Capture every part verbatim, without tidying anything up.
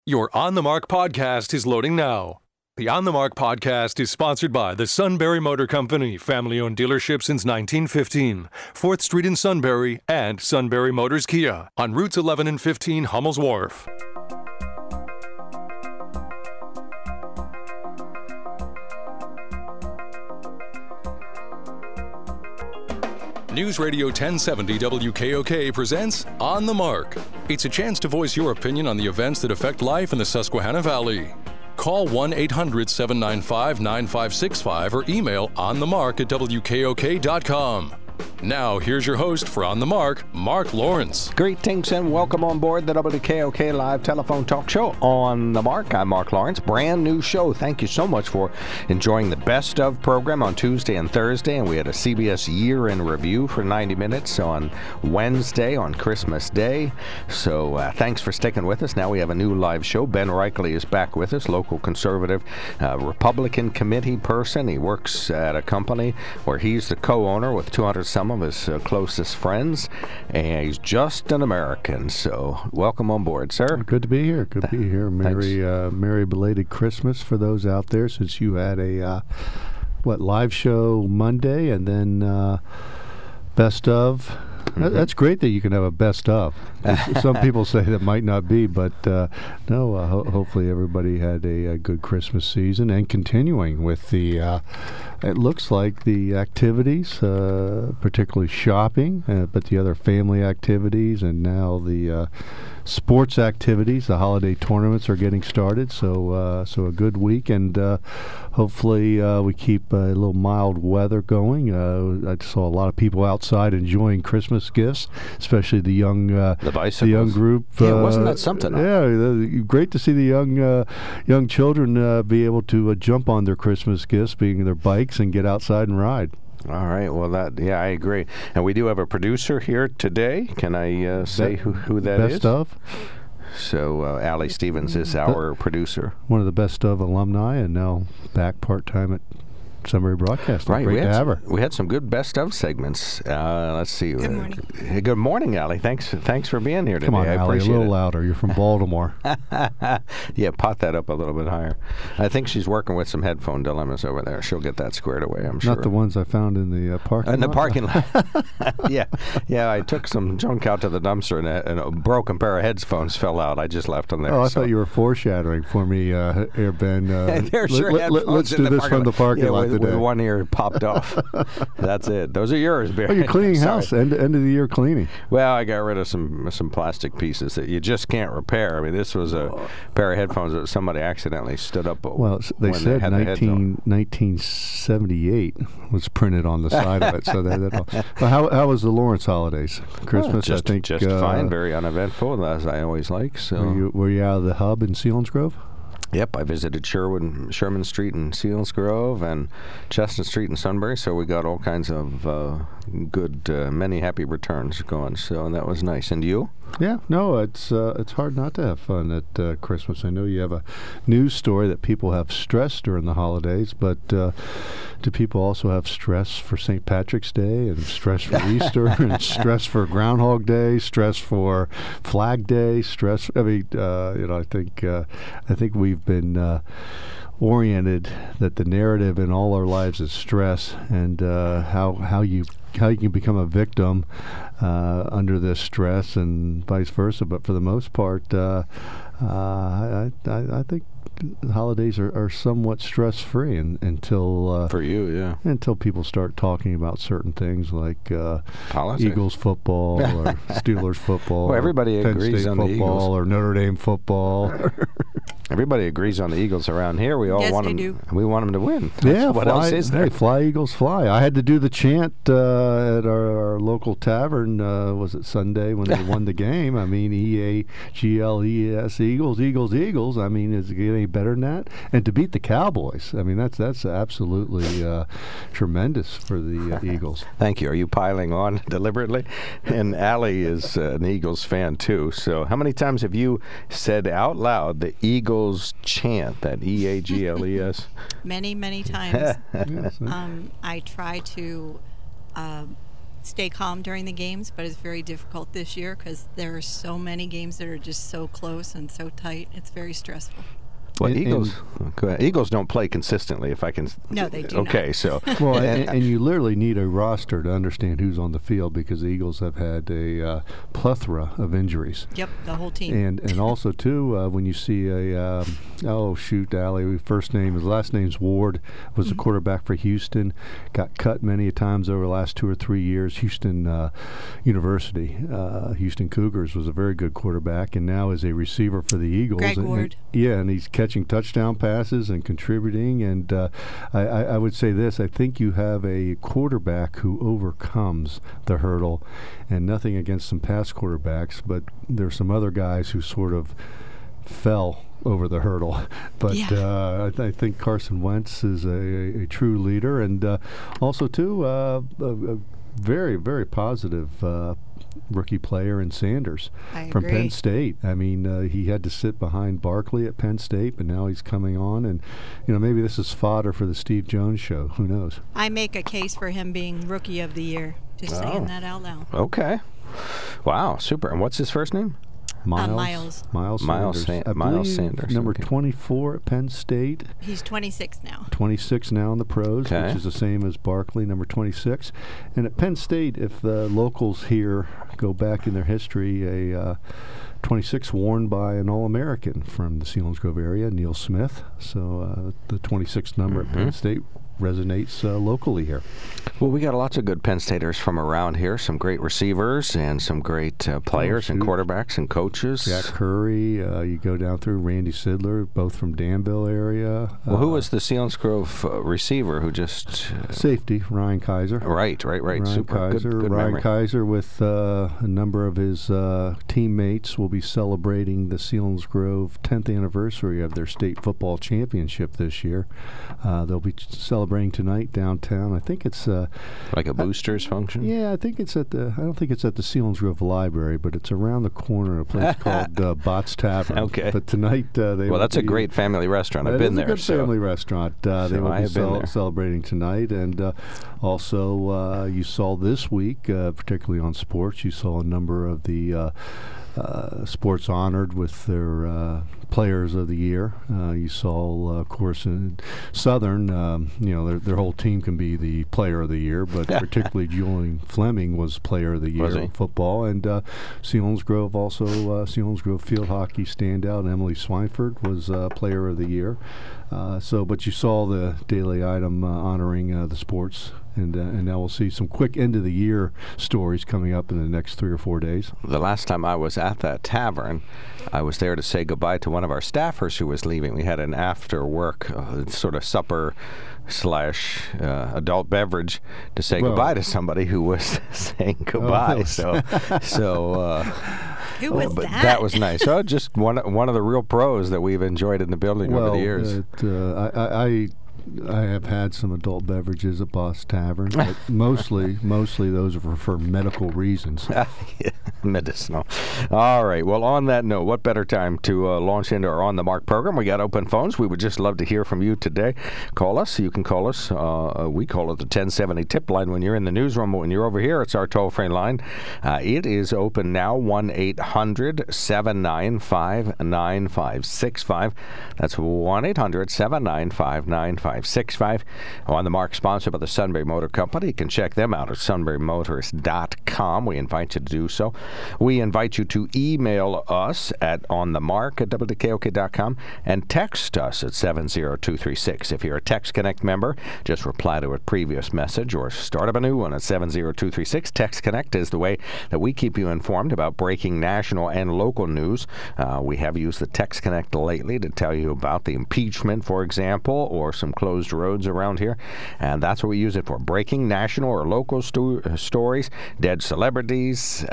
Your On the Mark podcast is loading now. The On the Mark podcast is sponsored by the Sunbury Motor Company, family-owned dealership since nineteen fifteen, fourth Street in Sunbury, and Sunbury Motors Kia on routes eleven and fifteen Hummel's Wharf. News Radio ten seventy W K O K presents On the Mark. It's a chance to voice your opinion on the events that affect life in the Susquehanna Valley. Call one eight hundred seven nine five nine five six five or email onthemark at W K O K dot com. Now, here's your host for On the Mark, Mark Lawrence. Greetings and welcome on board the W K O K Live Telephone Talk Show On the Mark. I'm Mark Lawrence. Brand new show. Thank you so much for enjoying the Best Of program on Tuesday and Thursday. And we had a C B S Year in Review for ninety minutes on Wednesday on Christmas Day. So uh, thanks for sticking with us. Now we have a new live show. Ben Reichley is back with us, local conservative uh, Republican committee person. He works at a company where he's the co-owner with two hundred some of his uh, closest friends, and he's just an American. So welcome on board, sir. Good to be here. Good to be here. Merry, uh, merry belated Christmas for those out there, since you had a uh, what live show Monday and then uh, best of. Mm-hmm. That's great that you can have a best of. Some people say that might not be, but uh, no, uh, ho- hopefully everybody had a, a good Christmas season, and continuing with the, uh, it looks like the activities, uh, particularly shopping, uh, but the other family activities, and now the uh, sports activities. The holiday tournaments are getting started, so uh, so a good week, and uh, hopefully uh, we keep a little mild weather going. Uh, I saw a lot of people outside enjoying Christmas gifts, especially the young uh, the, the young group. Yeah, uh, wasn't that something? Yeah, uh, great to see the young uh, young children uh, be able to uh, jump on their Christmas gifts, being their bikes, and get outside and ride. All right. Well, that yeah, I agree. And we do have a producer here today. Can I uh, say who, who that best is? Best of. So uh, Allie Stevens is our the, producer. One of the Best Of alumni, and now back part-time at Sunbury Broadcasting. Right. Great we to had have her. Some, we had some good Best Of segments. Uh, let's see. Good morning. Uh, good morning, Allie. Thanks Thanks for being here today. Come on, I Allie, a appreciate little it. louder. You're from Baltimore. Yeah, pot that up a little bit higher. I think she's working with some headphone dilemmas over there. She'll get that squared away, I'm sure. Not the ones I found in the uh, parking in lot? In the parking lot. yeah. Yeah, I took some junk out to the dumpster, and a, and a broken pair of headphones fell out. I just left them there. Oh, I so. thought you were foreshadowing for me, uh, Air Ben. Uh, There sure let, let, let's do this from the parking yeah, lot with, today. With one ear popped off. That's it. Those are yours, Barry. Oh, you're cleaning Sorry. house. End, end of the year cleaning. Well, I got rid of some some plastic pieces that you just can't repair. I mean, this was a pair of headphones that somebody accidentally stood up. Well, they said they nineteen, nineteen seventy-eight was printed on the side of it. So that, that all. Well, how how was the Lawrence holidays? Christmas, well, just, I think, just uh, fine, very uneventful, as I always like. So, were you, were you out of the hub in Selinsgrove? Yep, I visited Sherwood, Sherman Street in Selinsgrove and Chestnut Street in Sunbury, so we got all kinds of uh, good, uh, many happy returns going, so that was nice. And you? Yeah, no, it's uh, it's hard not to have fun at uh, Christmas. I know you have a news story that people have stress during the holidays, but uh, do people also have stress for Saint Patrick's Day and stress for Easter and stress for Groundhog Day, stress for Flag Day, stress? I mean, uh, you know, I think uh, I think we've been uh, oriented that the narrative in all our lives is stress, and uh, how how you how you can become a victim uh, under this stress, and vice versa. But for the most part, uh, uh, I, I I think the holidays are, are somewhat stress-free in, until uh, for you, yeah, until people start talking about certain things like uh, Eagles football or Steelers football. Well, everybody or Penn agrees State on football the Eagles. Or Notre Dame football. Everybody agrees on the Eagles around here. We all yes, want they them. Do. We want them to win. Yeah, That's what fly, else is there? Hey, fly Eagles fly! I had to do the chant uh, at our, our local tavern. Uh, was it Sunday when they won the game? I mean, E A G L E S Eagles, Eagles, Eagles. I mean, is it get any better than that? And to beat the Cowboys, I mean, that's that's absolutely uh, tremendous for the uh, Eagles. Thank you. Are you piling on deliberately? And Allie is uh, an Eagles fan too. So, how many times have you said out loud the Eagles chant, that E A G L E S? Many, many times. Yes, um, I try to uh, stay calm during the games, but it's very difficult this year because there are so many games that are just so close and so tight. It's very stressful. Well, And- Eagles, go ahead. Eagles don't play consistently. If I can, No, they do Okay, not. so Well, and, and you literally need a roster to understand who's on the field because the Eagles have had a uh, plethora of injuries. Yep, the whole team. And and also too, uh, when you see a um, oh shoot, Allie, first name his last name's Ward, was the quarterback for Houston, got cut many a times over the last two or three years. Houston uh, University, uh, Houston Cougars was a very good quarterback, and now is a receiver for the Eagles. Greg and, Ward. And, yeah, and he's catching touchdown passes and contributing. And uh, I, I, I would say this: I think you have a quarterback who overcomes the hurdle, and nothing against some past quarterbacks, but there's some other guys who sort of fell over the hurdle. But Yeah. uh, I, th- I think Carson Wentz is a, a, a true leader, and uh, also too uh, a, a very very positive uh, rookie player in Sanders I from agree. Penn State. I mean, uh, he had to sit behind Barkley at Penn State, but now he's coming on, and you know maybe this is fodder for the Steve Jones show. Who knows? I make a case for him being Rookie of the Year. Just Oh. saying that out loud. okay, wow, super. And what's his first name? Miles, Miles. Miles, Miles Sanders. Sa- I Miles believe Sanders, number okay. twenty-four at Penn State. He's twenty-six now. twenty-six now in the pros, Okay. which is the same as Barkley, number twenty-six. And at Penn State, if the locals here go back in their history, a uh, twenty-six worn by an All-American from the Selinsgrove area, Neil Smith. So uh, the twenty-six number at Penn State resonates uh, locally here. Well, we got lots of good Penn Staters from around here. Some great receivers and some great uh, players and shoot. quarterbacks and coaches. Jack Curry, uh, you go down through Randy Sidler, both from Danville area. Well, who Uh, was the Selinsgrove uh, receiver who just? Uh, safety? Ryan Kaiser. right, right, right. Ryan Super Kaiser. good, good Ryan memory. Kaiser with uh, a number of his uh, teammates will be celebrating the Selinsgrove tenth anniversary of their state football championship this year. Uh, they'll be celebrating tonight downtown. I think it's uh, Like a boosters function. yeah, I think it's at the. I don't think it's at the Selinsgrove Library, but it's around the corner, a place called uh, Bott's Tavern. Okay. But tonight uh, they. Well, will that's a be- great family restaurant. I've That been is there. a good so. family restaurant. Uh, they so will I be have been cel- there. celebrating tonight, and uh, also uh, you saw this week, uh, particularly on sports, you saw a number of the uh, uh, sports honored with their uh, players of the year. Uh, you saw, uh, of course, in Southern, um, you know, their, their whole team can be the player of the year, but particularly Julian Fleming was player of the year Was he? in football, and uh, Selinsgrove also uh, Selinsgrove field hockey standout Emily Swineford was uh, player of the year. Uh, so, but you saw the daily item uh, honoring uh, the sports, and uh, and now we'll see some quick end of the year stories coming up in the next three or four days. The last time I was at that tavern, I was there to say goodbye to one of our staffers who was leaving. We had an after work uh, sort of supper slash uh, adult beverage to say Well- goodbye to somebody who was saying goodbye. was- so, so. Uh, Who was but that? that was nice. So just one one of the real pros that we've enjoyed in the building well, over the years. it, uh, I, I, I I have had some adult beverages at Boss Tavern, but mostly mostly those are for medical reasons. Medicinal. All right. Well, on that note, what better time to uh, launch into our On the Mark program? We got open phones. We would just love to hear from you today. Call us. You can call us. Uh, we call it the ten seventy tip line when you're in the newsroom. But when you're over here, it's our toll-free line. Uh, it is open now, one eight hundred seven nine five nine five six five. That's one eight hundred seven nine five nine five six five. On the Mark, sponsored by the Sunbury Motor Company. You can check them out at sunbury motors dot com. We invite you to do so. We invite you to email us at onthemark at w d k o k dot com and text us at seven zero two three six. If you're a Text Connect member, just reply to a previous message or start up a new one at seven zero two three six. Text Connect is the way that we keep you informed about breaking national and local news. Uh, we have used the Text Connect lately to tell you about the impeachment, for example, or some closed roads around here. And that's what we use it for. Breaking national or local sto- uh, stories, dead celebrities, uh,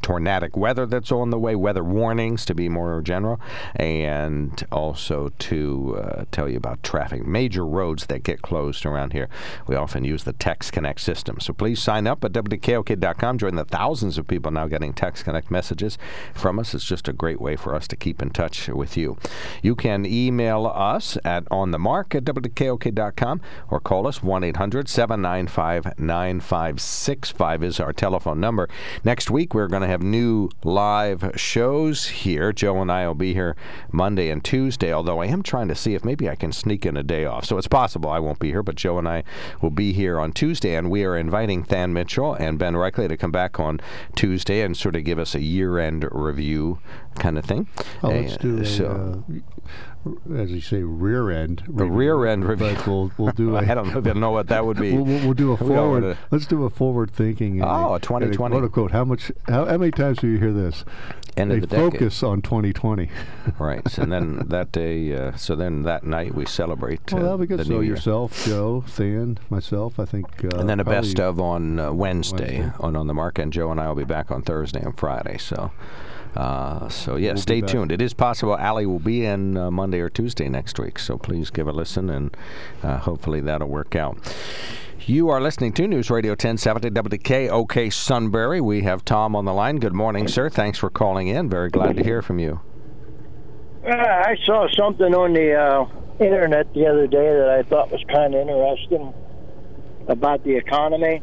tornadic weather that's on the way, weather warnings to be more general, and also to uh, tell you about traffic. Major roads that get closed around here. We often use the Text Connect system. So please sign up at W D K O K dot com. Join the thousands of people now getting Text Connect messages from us. It's just a great way for us to keep in touch with you. You can email us at on the mark at W D K O K dot com or call us one eight hundred seven nine five nine five six five is our telephone number. Next week we're going to have new live shows here. Joe and I will be here Monday and Tuesday, although I am trying to see if maybe I can sneak in a day off. So it's possible I won't be here, but Joe and I will be here on Tuesday, and we are inviting Than Mitchell and Ben Reichley to come back on Tuesday and sort of give us a year-end review kind of thing. Oh, let's uh, do a, so, uh, as you say, rear end. A rear end review. But we'll we'll do. A, I don't even know what that would be. We'll, we'll, we'll do a We don't forward. wanna- Let's do a forward thinking. Oh, a twenty twenty. Quote unquote. How much? How, how many times do you hear this? End They of the decade. focus on twenty twenty. Right, and then that day, uh, so then that night we celebrate uh, Well, that'll be good. the So new year. yourself, Joe, Than, myself, I think. Uh, And then a probably- best of on uh, Wednesday, Wednesday. on On the Mark, and Joe and I will be back on Thursday and Friday. So, uh, so yeah, We'll be stay back. tuned. It is possible Allie will be in uh, Monday or Tuesday next week. So please give a listen, and uh, hopefully that'll work out. You are listening to News Radio ten seventy W K O K Sunbury. We have Tom on the line. Good morning, sir. Thanks for calling in. Very glad to hear from you. Uh, I saw something on the uh, internet the other day that I thought was kind of interesting about the economy.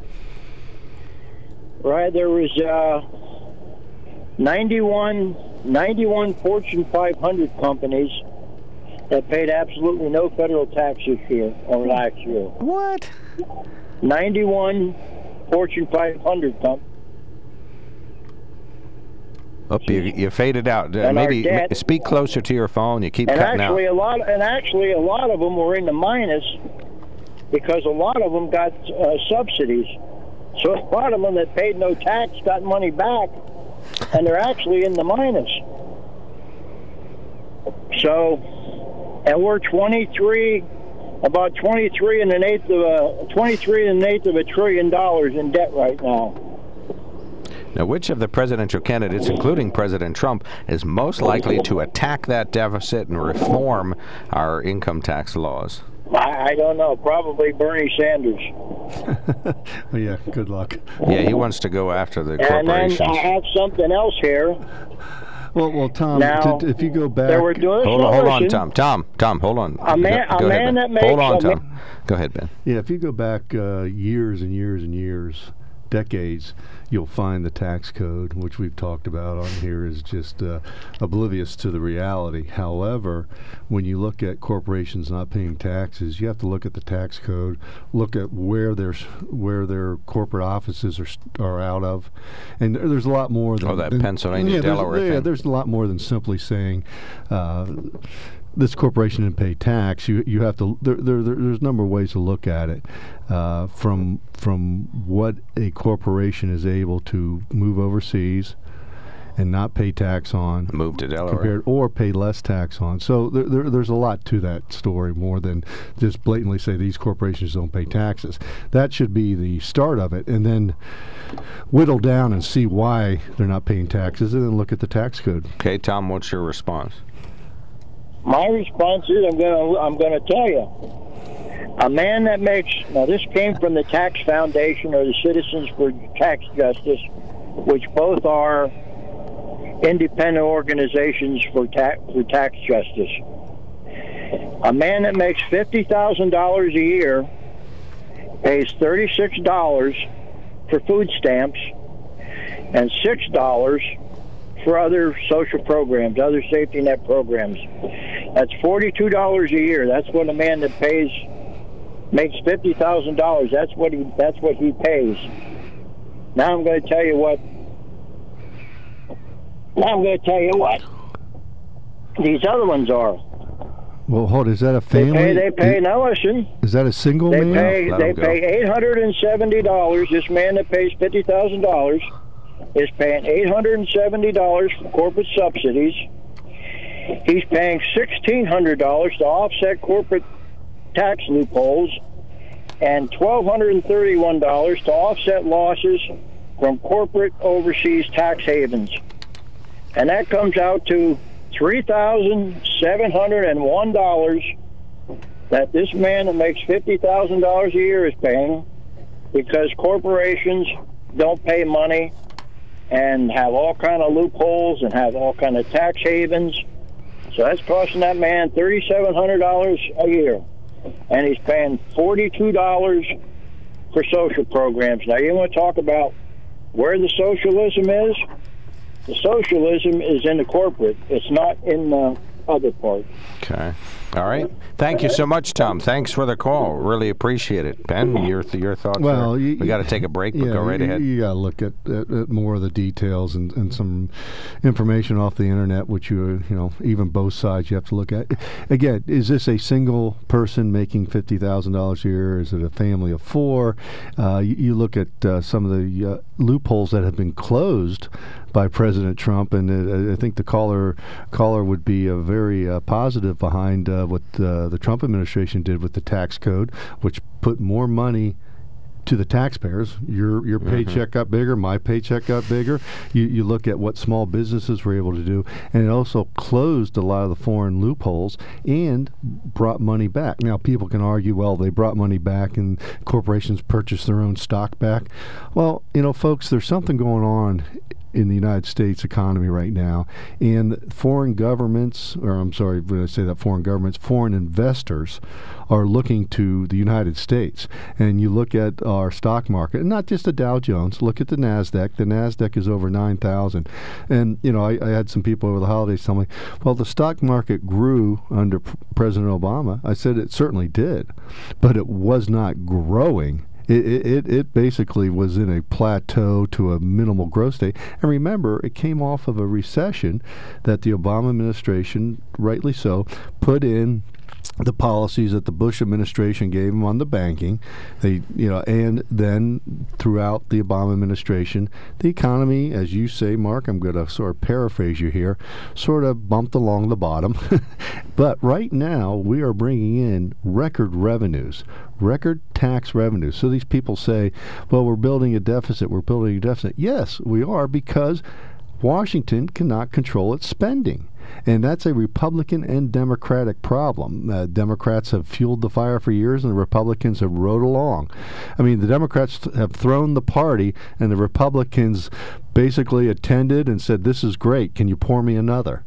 Right, there was uh, ninety-one, ninety-one Fortune five hundred companies that paid absolutely no federal tax this year or last year. What? ninety-one Fortune five hundred companies. Oh, you, you faded out. Uh, And our maybe debt- ma- speak closer to your phone. You keep And cutting out. actually, a lot, and actually, a lot of them were in the minus because a lot of them got uh, subsidies. So a lot of them that paid no tax got money back, and they're actually in the minus. So, and we're twenty-three, about twenty-three and an eighth of a twenty-three and an eighth of a trillion dollars in debt right now. Now, which of the presidential candidates, including President Trump, is most likely to attack that deficit and reform our income tax laws? I, I don't know. Probably Bernie Sanders. Oh, yeah, good luck. Yeah, he wants to go after the And then corporations. I have something else here. Well, well, Tom, Now, to, if you go back, They were doing Hold on, hold on, listen. Tom. Tom, Tom, hold on. A man- go, a go ahead, man Ben. that Hold makes on, a Tom. Go ahead, Ben. yeah, if you go back uh, years and years and years, decades, you'll find the tax code, which we've talked about on here, is just uh, oblivious to the reality. However, when you look at corporations not paying taxes, you have to look at the tax code, look at where their where their corporate offices are st- are out of, and there, there's a lot more than Oh, that than- Pennsylvania, yeah, there's- Delaware yeah, thing. there's a lot more than simply saying. Uh, this corporation didn't pay tax. You you have to. There, there, there there's a number of ways to look at it. Uh, from from what a corporation is able to move overseas and not pay tax on, Move to Delaware. compared or pay less tax on. So there, there there's a lot to that story, more than just blatantly say these corporations don't pay taxes. That should be the start of it, and then whittle down and see why they're not paying taxes, and then look at the tax code. Okay, Tom, what's your response? My response is I'm gonna I'm gonna tell you. A man that makes now this came from the Tax Foundation or the Citizens for Tax Justice, which both are independent organizations for tax for tax justice. A man that makes fifty thousand dollars a year pays thirty six dollars for food stamps and six dollars for other social programs, other safety net programs. That's forty-two dollars a year. That's what a man that pays makes fifty thousand dollars. That's what he. That's what he pays. Now I'm going to tell you what. Now I'm going to tell you what these other ones are. Well, hold. Is that a They family? pay. They pay. Is, Now listen. is that a single They man? pay. let They 'em go. pay eight hundred and seventy dollars. This man that pays fifty thousand dollars is paying eight hundred and seventy dollars for corporate subsidies. He's paying sixteen hundred dollars to offset corporate tax loopholes, and twelve hundred and thirty-one dollars to offset losses from corporate overseas tax havens. And that comes out to three thousand seven hundred one dollars that this man that makes fifty thousand dollars a year is paying, because corporations don't pay money and have all kind of loopholes and have all kind of tax havens. So that's costing that man three thousand seven hundred dollars a year. And he's paying forty-two dollars for social programs. Now, you want to talk about where the socialism is? The socialism is in the corporate. It's not in the other part. Okay. All right. Thank you so much, Tom. Thanks for the call. Really appreciate it. Ben, your th- your thoughts? Well, you, you, we got to take a break, but yeah, go right you, ahead. You got to look at, at, at more of the details and, and some information off the internet, which you you know even both sides you have to look at. Again, is this a single person making fifty thousand dollars a year? Is it a family of four? Uh, you, you look at uh, some of the uh, loopholes that have been closed by President Trump, and uh, I think the caller caller would be uh, very uh, positive behind uh, what uh, the Trump administration did with the tax code, which put more money to the taxpayers. Your your paycheck mm-hmm. got bigger, my paycheck got bigger. You you look at what small businesses were able to do, and it also closed a lot of the foreign loopholes and brought money back. Now, people can argue, well, they brought money back and corporations purchased their own stock back. Well, you know, folks, there's something going on in the United States economy right now, and foreign governments, or I'm sorry when I say that, foreign governments, foreign investors are looking to the United States. And you look at our stock market, and not just the Dow Jones, look at the NASDAQ. The NASDAQ is over nine thousand. And, you know, I, I had some people over the holidays tell me, well, the stock market grew under P- President Obama. I said it certainly did, but it was not growing. It, it it basically was in a plateau to a minimal growth state. And remember, it came off of a recession that the Obama administration, rightly so, put in the policies that the Bush administration gave them on the banking. They, you know, and then throughout the Obama administration, the economy, as you say, Mark, I'm going to sort of paraphrase you here, sort of bumped along the bottom. But right now, we are bringing in record revenues, record tax revenues. So these people say, well, we're building a deficit, we're building a deficit. Yes, we are, because Washington cannot control its spending. And that's a Republican and Democratic problem. Uh, Democrats have fueled the fire for years, and the Republicans have rode along. I mean, the Democrats th- have thrown the party, and the Republicans basically attended and said, this is great, can you pour me another?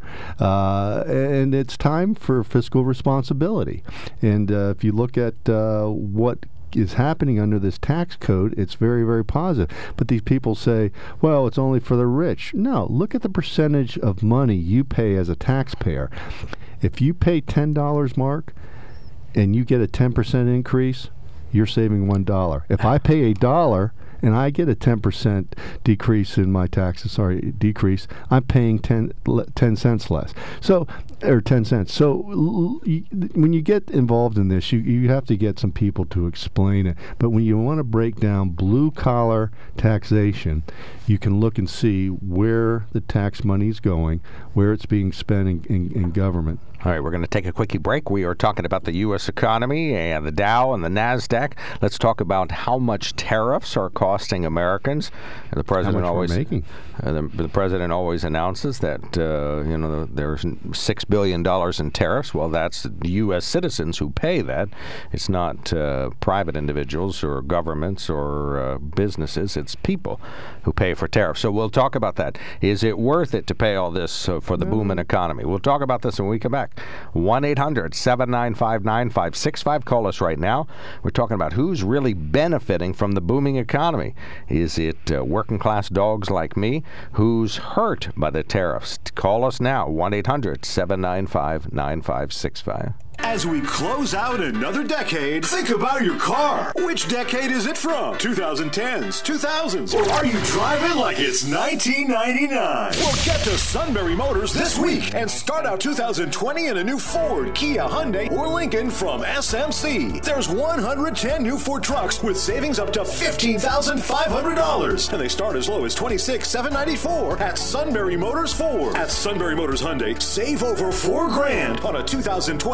Uh, and it's time for fiscal responsibility. And uh, if you look at uh, what is happening under this tax code, it's very, very positive. But these people say, well, it's only for the rich. No, look at the percentage of money you pay as a taxpayer. If you pay ten dollars, Mark, and you get a ten percent increase, you're saving one dollar. If I pay a dollar and I get a ten percent decrease in my taxes, sorry, decrease, I'm paying ten, ten cents less. So, or ten cents. So l- l- when you get involved in this, you, you have to get some people to explain it. But when you want to break down blue-collar taxation, you can look and see where the tax money is going, where it's being spent in, in, in government. All right, we're going to take a quickie break. We are talking about the U S economy and the Dow and the NASDAQ. Let's talk about how much tariffs are costing Americans. The president how much always we're making. Uh, the, the president always announces that uh, you know there's six billion dollars in tariffs. Well, that's U S citizens who pay that. It's not uh, private individuals or governments or uh, businesses. It's people who pay for tariffs. So we'll talk about that. Is it worth it to pay all this uh, for the mm. booming economy? We'll talk about this when we come back. one eight hundred seven nine five nine five six five. Call us right now. We're talking about who's really benefiting from the booming economy. Is it uh, working class dogs like me? Who's hurt by the tariffs? Call us now. one eight hundred seven nine five nine five six five. As we close out another decade, think about your car. Which decade is it from? twenty tens, two thousands, or are you driving like it's nineteen ninety-nine? Well, get to Sunbury Motors this week and start out two thousand twenty in a new Ford, Kia, Hyundai, or Lincoln from S M C. There's one hundred ten new Ford trucks with savings up to fifteen thousand five hundred dollars, and they start as low as twenty-six thousand seven hundred ninety-four dollars at Sunbury Motors Ford. At Sunbury Motors Hyundai, save over four grand on a two thousand twenty Hyundai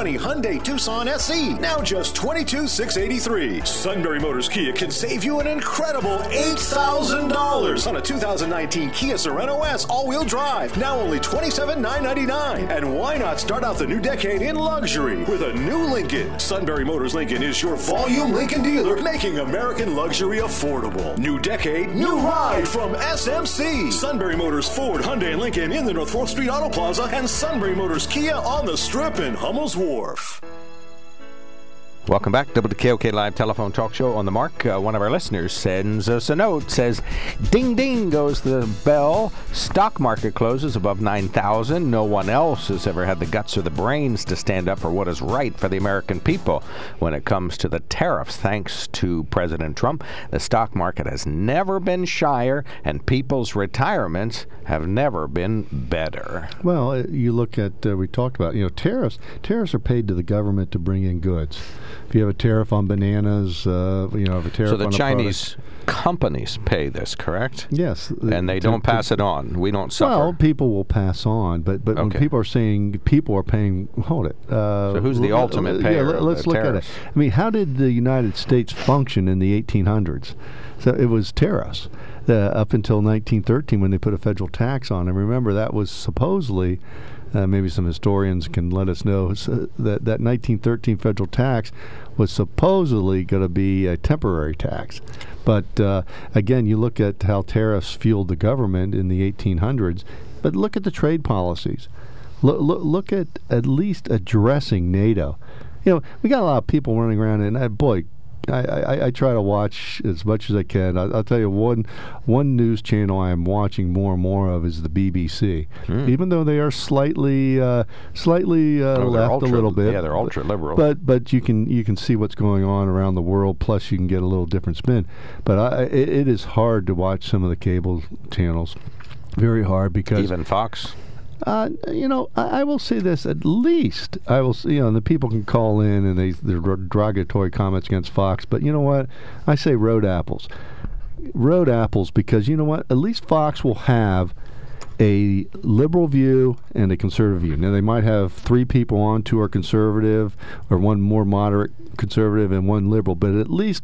Hyundai Tucson S E, now just twenty-two thousand six hundred eighty-three dollars. Sunbury Motors Kia can save you an incredible eight thousand dollars on a two thousand nineteen Kia Sorento S all-wheel drive, now only twenty-seven thousand nine hundred ninety-nine dollars. And why not start out the new decade in luxury with a new Lincoln? Sunbury Motors Lincoln is your volume Lincoln dealer, making American luxury affordable. New decade, new ride from S M C. Sunbury Motors Ford, Hyundai, and Lincoln in the North fourth Street Auto Plaza, and Sunbury Motors Kia on the Strip in Hummel's Wharf. Welcome back. W K O K Live Telephone Talk Show on the Mark. Uh, one of our listeners sends us a note, says, ding, ding goes the bell. Stock market closes above nine thousand. No one else has ever had the guts or the brains to stand up for what is right for the American people. When it comes to the tariffs, thanks to President Trump, the stock market has never been shyer, and people's retirements have never been better. Well, you look at, uh, we talked about, you know, tariffs. Tariffs are paid to the government to bring in goods. If you have a tariff on bananas, uh, you know, have a tariff on So the a Chinese product. companies pay this, correct? Yes. And they to, don't pass to, it on. We don't suffer. Well, people will pass on, but but when Okay. people are saying people are paying, hold it. Uh, So who's the l- ultimate l- payer Yeah, let, of let's the look tariffs? at it. I mean, how did the United States function in the eighteen hundreds? So it was tariffs. Uh, up until nineteen thirteen when they put a federal tax on. And remember, that was supposedly, uh, maybe some historians can let us know, uh, that that nineteen thirteen federal tax was supposedly going to be a temporary tax. But uh, again, you look at how tariffs fueled the government in the eighteen hundreds, but look at the trade policies. Look, look, look at at least addressing NATO. You know, we got a lot of people running around, and uh, boy, I, I, I try to watch as much as I can. I, I'll tell you, one one news channel I am watching more and more of is the B B C. Mm. Even though they are slightly uh, slightly uh, Oh, they're left ultra- a little bit. Yeah, they're ultra liberal. But but you can you can see what's going on around the world. Plus, you can get a little different spin. But I, it, it is hard to watch some of the cable channels. Very hard because Even Fox? uh, you know, I, I will say this. At least I will. You know, and the people can call in and they their derogatory comments against Fox. But you know what? I say road apples, road apples, because you know what? At least Fox will have a liberal view and a conservative view. Now they might have three people on, two are conservative, or one more moderate conservative and one liberal. But at least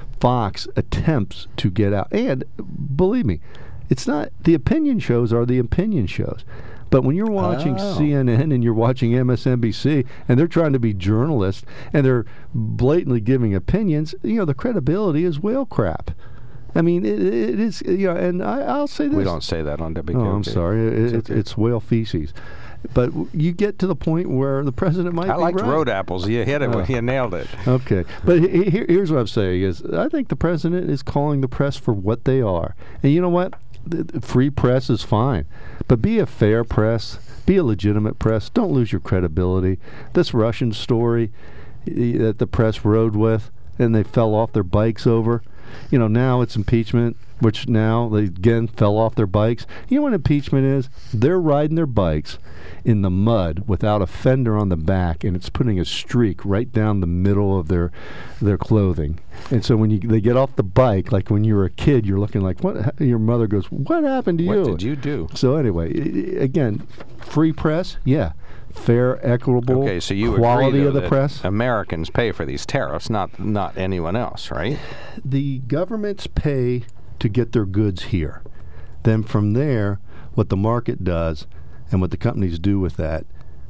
Fox attempts to get out. And believe me, it's not the opinion shows are the opinion shows. But when you're watching Oh. C N N and you're watching M S N B C and they're trying to be journalists and they're blatantly giving opinions, you know, the credibility is whale crap. I mean, it, it is, you know, and I, I'll say this. We don't say that on W K O K. Oh, I'm sorry. It, It's it's, okay. it's whale feces. But w- you get to the point where the president might I be liked right. road apples. You hit it. Oh. You nailed it. Okay, but he, he, here's what I'm saying is I think the president is calling the press for what they are. And you know what? The, the free press is fine. But be a fair press. Be a legitimate press. Don't lose your credibility. This Russian story eh, that the press rode with and they fell off their bikes over, you know, now it's impeachment, which now they again fell off their bikes. You know what impeachment is? They're riding their bikes in the mud without a fender on the back, and it's putting a streak right down the middle of their their clothing. And so when you they get off the bike, like when you were a kid, you're looking like, what? Your mother goes, what happened to What you? did you do? So anyway, i- i- again, free press, yeah. Fair, equitable, Okay, so you quality agree, though, of the that press. Americans pay for these tariffs, not not anyone else, right? The governments pay to get their goods here. Then from there, what the market does and what the companies do with that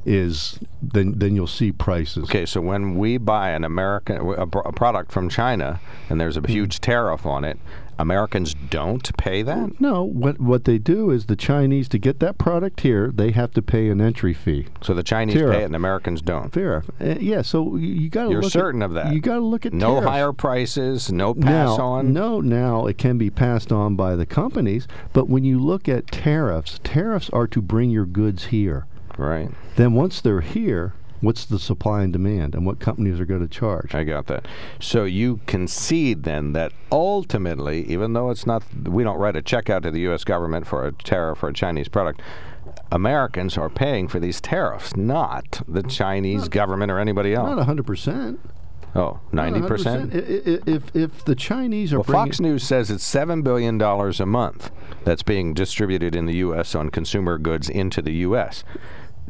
is then then you'll see prices. Okay, so when we buy an American a, pro- a product from China and there's a huge tariff on it, Americans don't pay that? No, what what they do is the Chinese, to get that product here, they have to pay an entry fee. So the Chinese Tariff. pay it and Americans don't. Fair. Uh, yeah, so you, you got to You're look certain at, of that? You got to look at No tariffs. higher prices, no pass now, on? No, now it can be passed on by the companies, but when you look at tariffs, tariffs are to bring your goods here. Right. Then once they're here, what's the supply and demand and what companies are going to charge? I got that. So you concede then that ultimately, even though it's not, we don't write a check out to the U S government for a tariff for a Chinese product, Americans are paying for these tariffs, not the Chinese Not- government or anybody else. Not one hundred percent. Oh, ninety percent? I- I- If, if the Chinese are Well, bringing... Fox News says it's seven billion dollars a month that's being distributed in the U S on consumer goods into the U S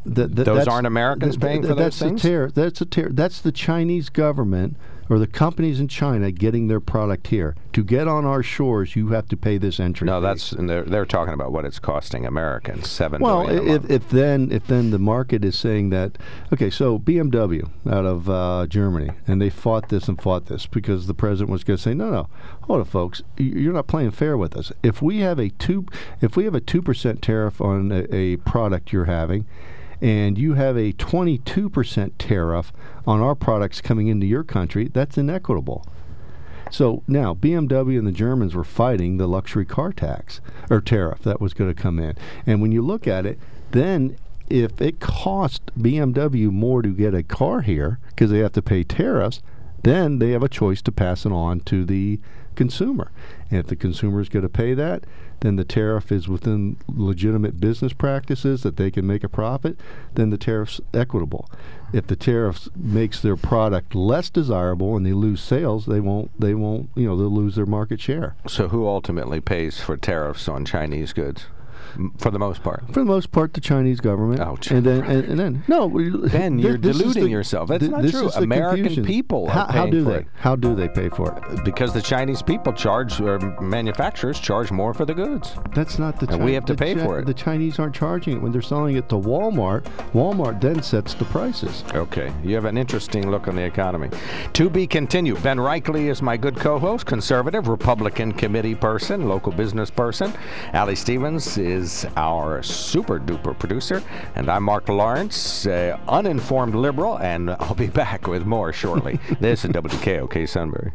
The, the, those aren't Americans paying the, for those that's things? The ter- that's, a ter- that's the Chinese government or the companies in China getting their product here. To get on our shores, you have to pay this entry No, fee. that's and they're, they're talking about what it's costing Americans, seven well, billion dollars a if, month. if then if then the market is saying that, okay, so B M W out of uh, Germany, and they fought this and fought this because the president was going to say, no, no, hold it, folks, you're not playing fair with us. If we have a two, if we have a two percent tariff on a, a product you're having, and you have a twenty-two percent tariff on our products coming into your country, that's inequitable. So now B M W and the Germans were fighting the luxury car tax or tariff that was going to come in. And when you look at it, then if it cost B M W more to get a car here because they have to pay tariffs, then they have a choice to pass it on to the consumer. And if the consumer is going to pay that, then the tariff is within legitimate business practices that they can make a profit, then the tariff's equitable. If the tariff makes their product less desirable and they lose sales, they won't, they won't, you know, they'll lose their market share. So who ultimately pays for tariffs on Chinese goods? For the most part. For the most part, the Chinese government. Oh, and then, and, and then, no. Ben, you're deluding the, yourself. That's th- not this true. is the American confusion. people are how, paying how do for they? it. How do they pay for it? Because the Chinese people charge, or manufacturers charge more for the goods. That's not the. And Chi- we have to the pay Chi- for it. The Chinese aren't charging it when they're selling it to Walmart. Walmart then sets the prices. Okay, you have an interesting look on the economy. To be continued. Ben Reichley is my good co-host, conservative, Republican committee person, local business person. Allie Stevens is our super duper producer, and I'm Mark Lawrence, uh, uninformed liberal, and I'll be back with more shortly. This is W K O K Sunbury.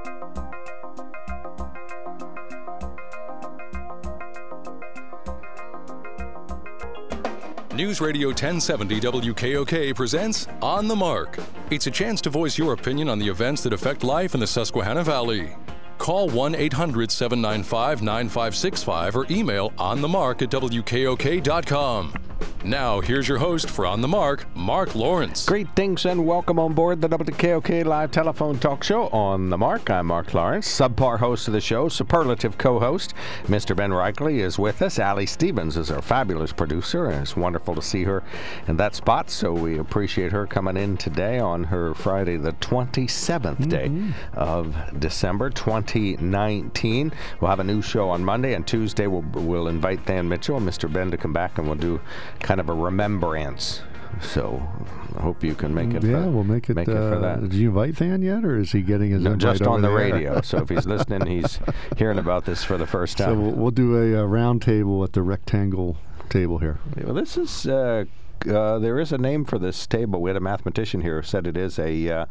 News Radio ten seventy W K O K presents On the Mark. It's a chance to voice your opinion on the events that affect life in the Susquehanna Valley. Call one eight hundred seven nine five nine five six five or email onthemark at W K O K dot com. Now, here's your host for On the Mark, Mark Lawrence. Greetings and welcome on board the W K O K live telephone talk show On the Mark. I'm Mark Lawrence, subpar host of the show, superlative co-host. Mister Ben Reichley is with us. Allie Stevens is our fabulous producer, and it's wonderful to see her in that spot, so we appreciate her coming in today on her Friday, the twenty-seventh mm-hmm. day of December twenty nineteen. We'll have a new show on Monday, and Tuesday we'll, we'll invite Dan Mitchell and Mister Ben to come back, and we'll do kind of a remembrance. So I hope you can make it. Yeah, for, we'll make it. Make uh, it for that. Did you invite Dan yet, or is he getting his no, invite just over on the, the radio? So if he's listening, he's hearing about this for the first time. So we'll, we'll do a, a round table at the rectangle table here. Well, this is. Uh, uh, there is a name for this table. We had a mathematician here who said it is a. Uh,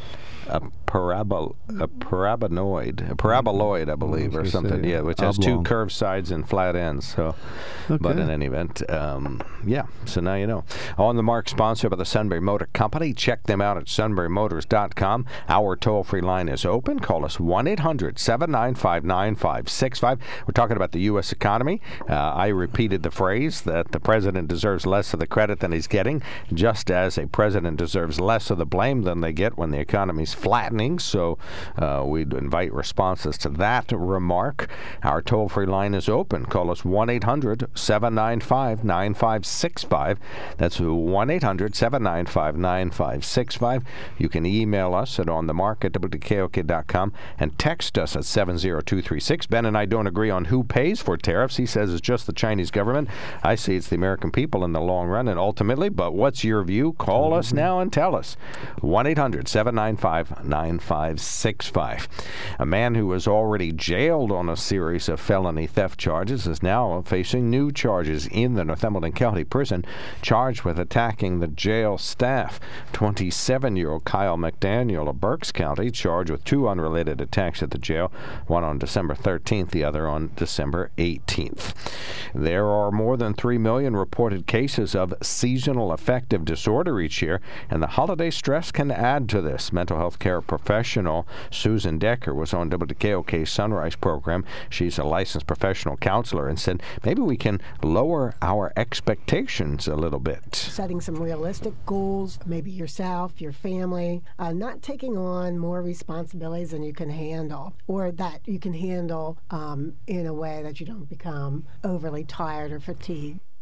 A parabol, a paraboloid, a paraboloid, I believe, or something. Yeah, which has oblong. two curved sides and flat ends. So, okay. But in any event, um, yeah. So now you know. On the Mark, sponsored by the Sunbury Motor Company. Check them out at sunbury motors dot com. Our toll-free line is open. Call us one eight hundred seven nine five nine five six five. We're talking about the U S economy. Uh, I repeated the phrase that the president deserves less of the credit than he's getting, just as a president deserves less of the blame than they get when the economy's flattening. So uh, we'd invite responses to that remark. Our toll-free line is open. Call us one eight hundred seven nine five nine five six five. That's one eight hundred seven nine five nine five six five. You can email us at onthemark at W K O K dot com and text us at seven zero two three six. Ben and I don't agree on who pays for tariffs. He says it's just the Chinese government. I say it's the American people in the long run and ultimately, but what's your view? Call mm-hmm. us now and tell us. one eight hundred seven nine five nine five six five. A man who was already jailed on a series of felony theft charges is now facing new charges in the Northumberland County Prison, charged with attacking the jail staff. twenty-seven-year-old Kyle McDaniel of Berks County, charged with two unrelated attacks at the jail, one on December thirteenth, the other on December eighteenth. There are more than three million reported cases of seasonal affective disorder each year, and the holiday stress can add to this. Mental health care professional Susan Decker was on W K O K's Sunrise program. She's a licensed professional counselor and said maybe we can lower our expectations a little bit. Setting some realistic goals, maybe yourself, your family, uh, not taking on more responsibilities than you can handle, or that you can handle um, in a way that you don't become overly tired or fatigued.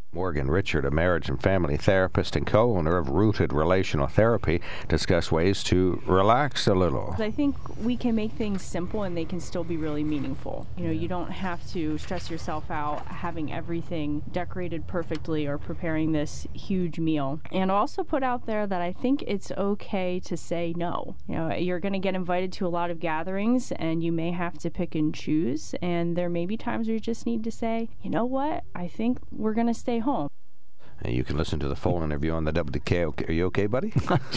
Morgan Richard, a marriage and family therapist and co-owner of Rooted Relational Therapy, discuss ways to relax a little. I think we can make things simple and they can still be really meaningful. You know, you don't have to stress yourself out having everything decorated perfectly or preparing this huge meal. And also put out there that I think it's okay to say no. You know, you're going to get invited to a lot of gatherings and you may have to pick and choose. And there may be times where you just need to say, you know what, I think we're going to stay home. And you can listen to the full interview on the W K O K. Are you okay, buddy?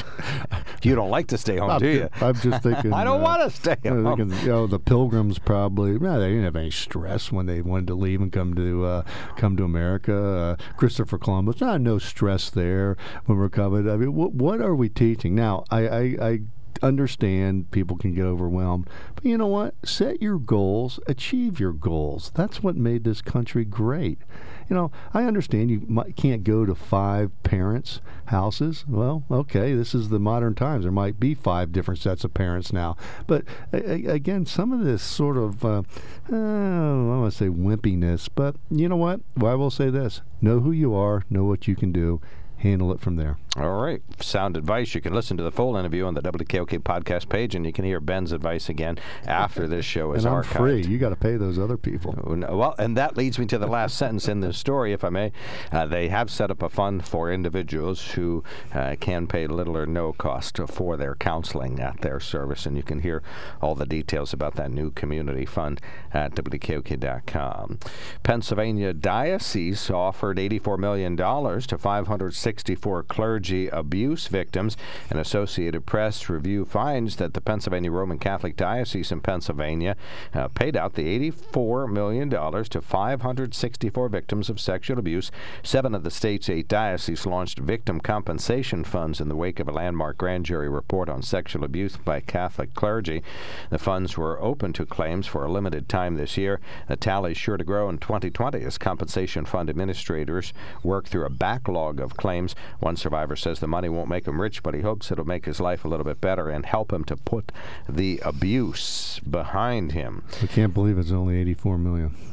You don't like to stay home, I'm do you? I'm just thinking. I don't uh, want to stay I'm home. thinking, you know, the Pilgrims probably. No, they didn't have any stress when they wanted to leave and come to uh, come to America. Uh, Christopher Columbus, no, no stress there when we're coming. I mean, what what are we teaching now? I. I, I understand people can get overwhelmed, but you know what? Set your goals, achieve your goals. That's what made this country great. You know, I understand you might, can't go to five parents' houses. Well, okay, this is the modern times. There might be five different sets of parents now. But a, again, some of this sort of, uh, uh, I don't want to say wimpiness, but you know what? Well, I will say this. Know who you are, know what you can do. Handle it from there. All right. Sound advice. You can listen to the full interview on the W K O K podcast page, and you can hear Ben's advice again after this show is and I'm archived. free. You got to pay those other people. Well, and that leads me to the last sentence in this story, if I may. Uh, they have set up a fund for individuals who uh, can pay little or no cost for their counseling at their service, and you can hear all the details about that new community fund at W K O K dot com. Pennsylvania Diocese offered eighty-four million dollars to five hundred sixty-four clergy abuse victims. An Associated Press review finds that the Pennsylvania Roman Catholic Diocese in Pennsylvania uh, paid out the eighty-four million dollars to five hundred sixty-four victims of sexual abuse. Seven of the state's eight dioceses launched victim compensation funds in the wake of a landmark grand jury report on sexual abuse by Catholic clergy. The funds were open to claims for a limited time this year. The tally is sure to grow in twenty twenty as compensation fund administrators work through a backlog of claims. One survivor says the money won't make him rich, but he hopes it'll make his life a little bit better and help him to put the abuse behind him. I can't believe it's only eighty-four million dollars.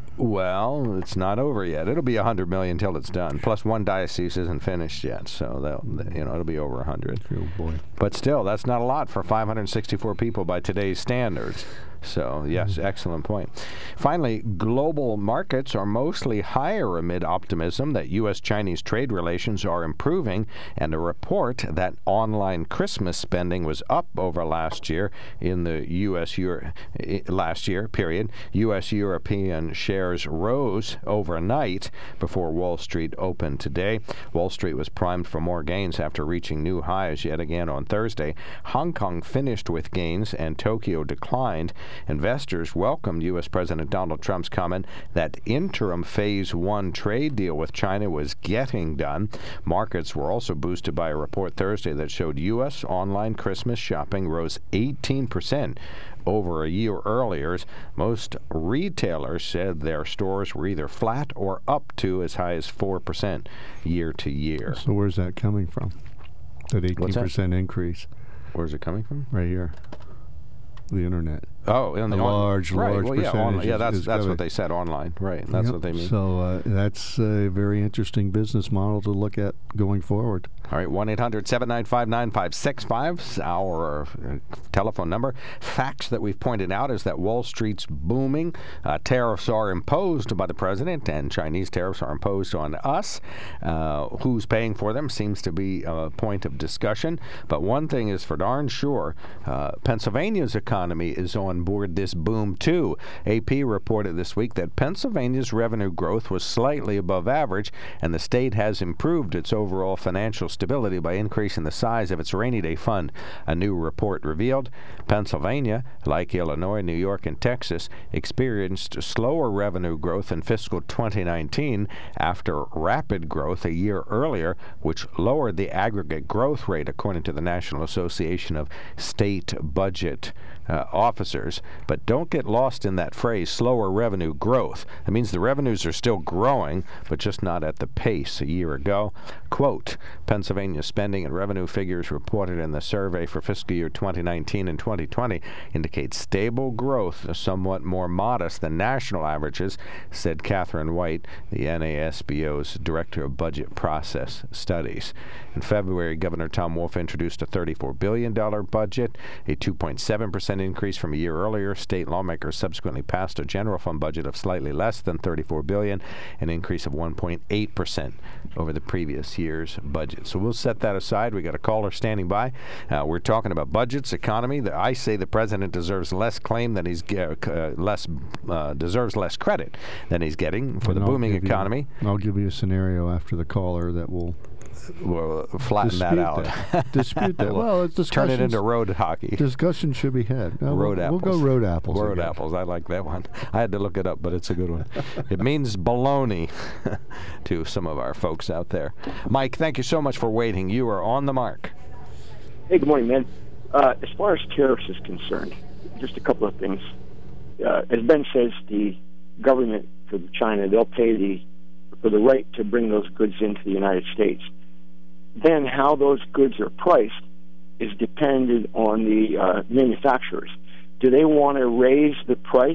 Well, it's not over yet. It'll be one hundred million dollars till it's done. Plus, one diocese isn't finished yet, so they'll, you know, it'll be over one hundred. Oh boy! But still, that's not a lot for five hundred sixty-four people by today's standards. So, yes, excellent point. Finally, global markets are mostly higher amid optimism that U S Chinese trade relations are improving, and a report that online Christmas spending was up over last year in the U S Euro, last year period. U S European shares rose overnight before Wall Street opened today. Wall Street was primed for more gains after reaching new highs yet again on Thursday. Hong Kong finished with gains and Tokyo declined. Investors welcomed U S President Donald Trump's comment that interim Phase one trade deal with China was getting done. Markets were also boosted by a report Thursday that showed U S online Christmas shopping rose eighteen percent over a year earlier. Most retailers said their stores were either flat or up to as high as four percent year to year. So where's that coming from? That eighteen percent increase? Where's it coming from? Right here. The internet. Oh, in the a on- large, right. large well, yeah, percentage. on- yeah, that's is that's coming. what they said online, right? That's Yep. what they mean. So uh, that's a very interesting business model to look at going forward. All right, one eight hundred seven nine five nine five six five is our uh, telephone number. Facts that we've pointed out is that Wall Street's booming. Uh, tariffs are imposed by the president, and Chinese tariffs are imposed on us. Uh, who's paying for them seems to be a point of discussion. But one thing is for darn sure, uh, Pennsylvania's economy is on board this boom, too. A P reported this week that Pennsylvania's revenue growth was slightly above average, and the state has improved its overall financial stability by increasing the size of its rainy day fund. A new report revealed Pennsylvania, like Illinois, New York, and Texas, experienced slower revenue growth in fiscal twenty nineteen after rapid growth a year earlier, which lowered the aggregate growth rate, according to the National Association of State Budget uh, Officers. investors. But don't get lost in that phrase, slower revenue growth. That means the revenues are still growing, but just not at the pace a year ago. Quote, Pennsylvania spending and revenue figures reported in the survey for fiscal year twenty nineteen and twenty twenty indicate stable growth, somewhat more modest than national averages, said Catherine White, the N A S B O's Director of Budget Process Studies. In February, Governor Tom Wolf introduced a thirty-four billion dollars budget, a two point seven percent increase from a year earlier. State lawmakers subsequently passed a general fund budget of slightly less than thirty-four billion dollars, an increase of one point eight percent over the previous year's budget. So we'll set that aside. We got a caller standing by. Uh, we're talking about budgets, economy. The, I say the president deserves less claim than he's uh, less uh, deserves less credit than he's getting for and the I'll booming economy. You, I'll give you a scenario after the caller that will We'll flatten that out. That. Dispute that. Well, it's turn it into road hockey. Discussion should be had. No, road we'll, apples. We'll go road apples. Road again. apples. I like that one. I had to look it up, but it's a good one. It means baloney to some of our folks out there. Mike, thank you so much for waiting. You are on the mark. Hey, good morning, man. Uh, as far as tariffs is concerned, just a couple of things. Uh, as Ben says, the government for China, they'll pay the for the right to bring those goods into the United States. Then how those goods are priced is dependent on the uh, manufacturers. Do they want to raise the price,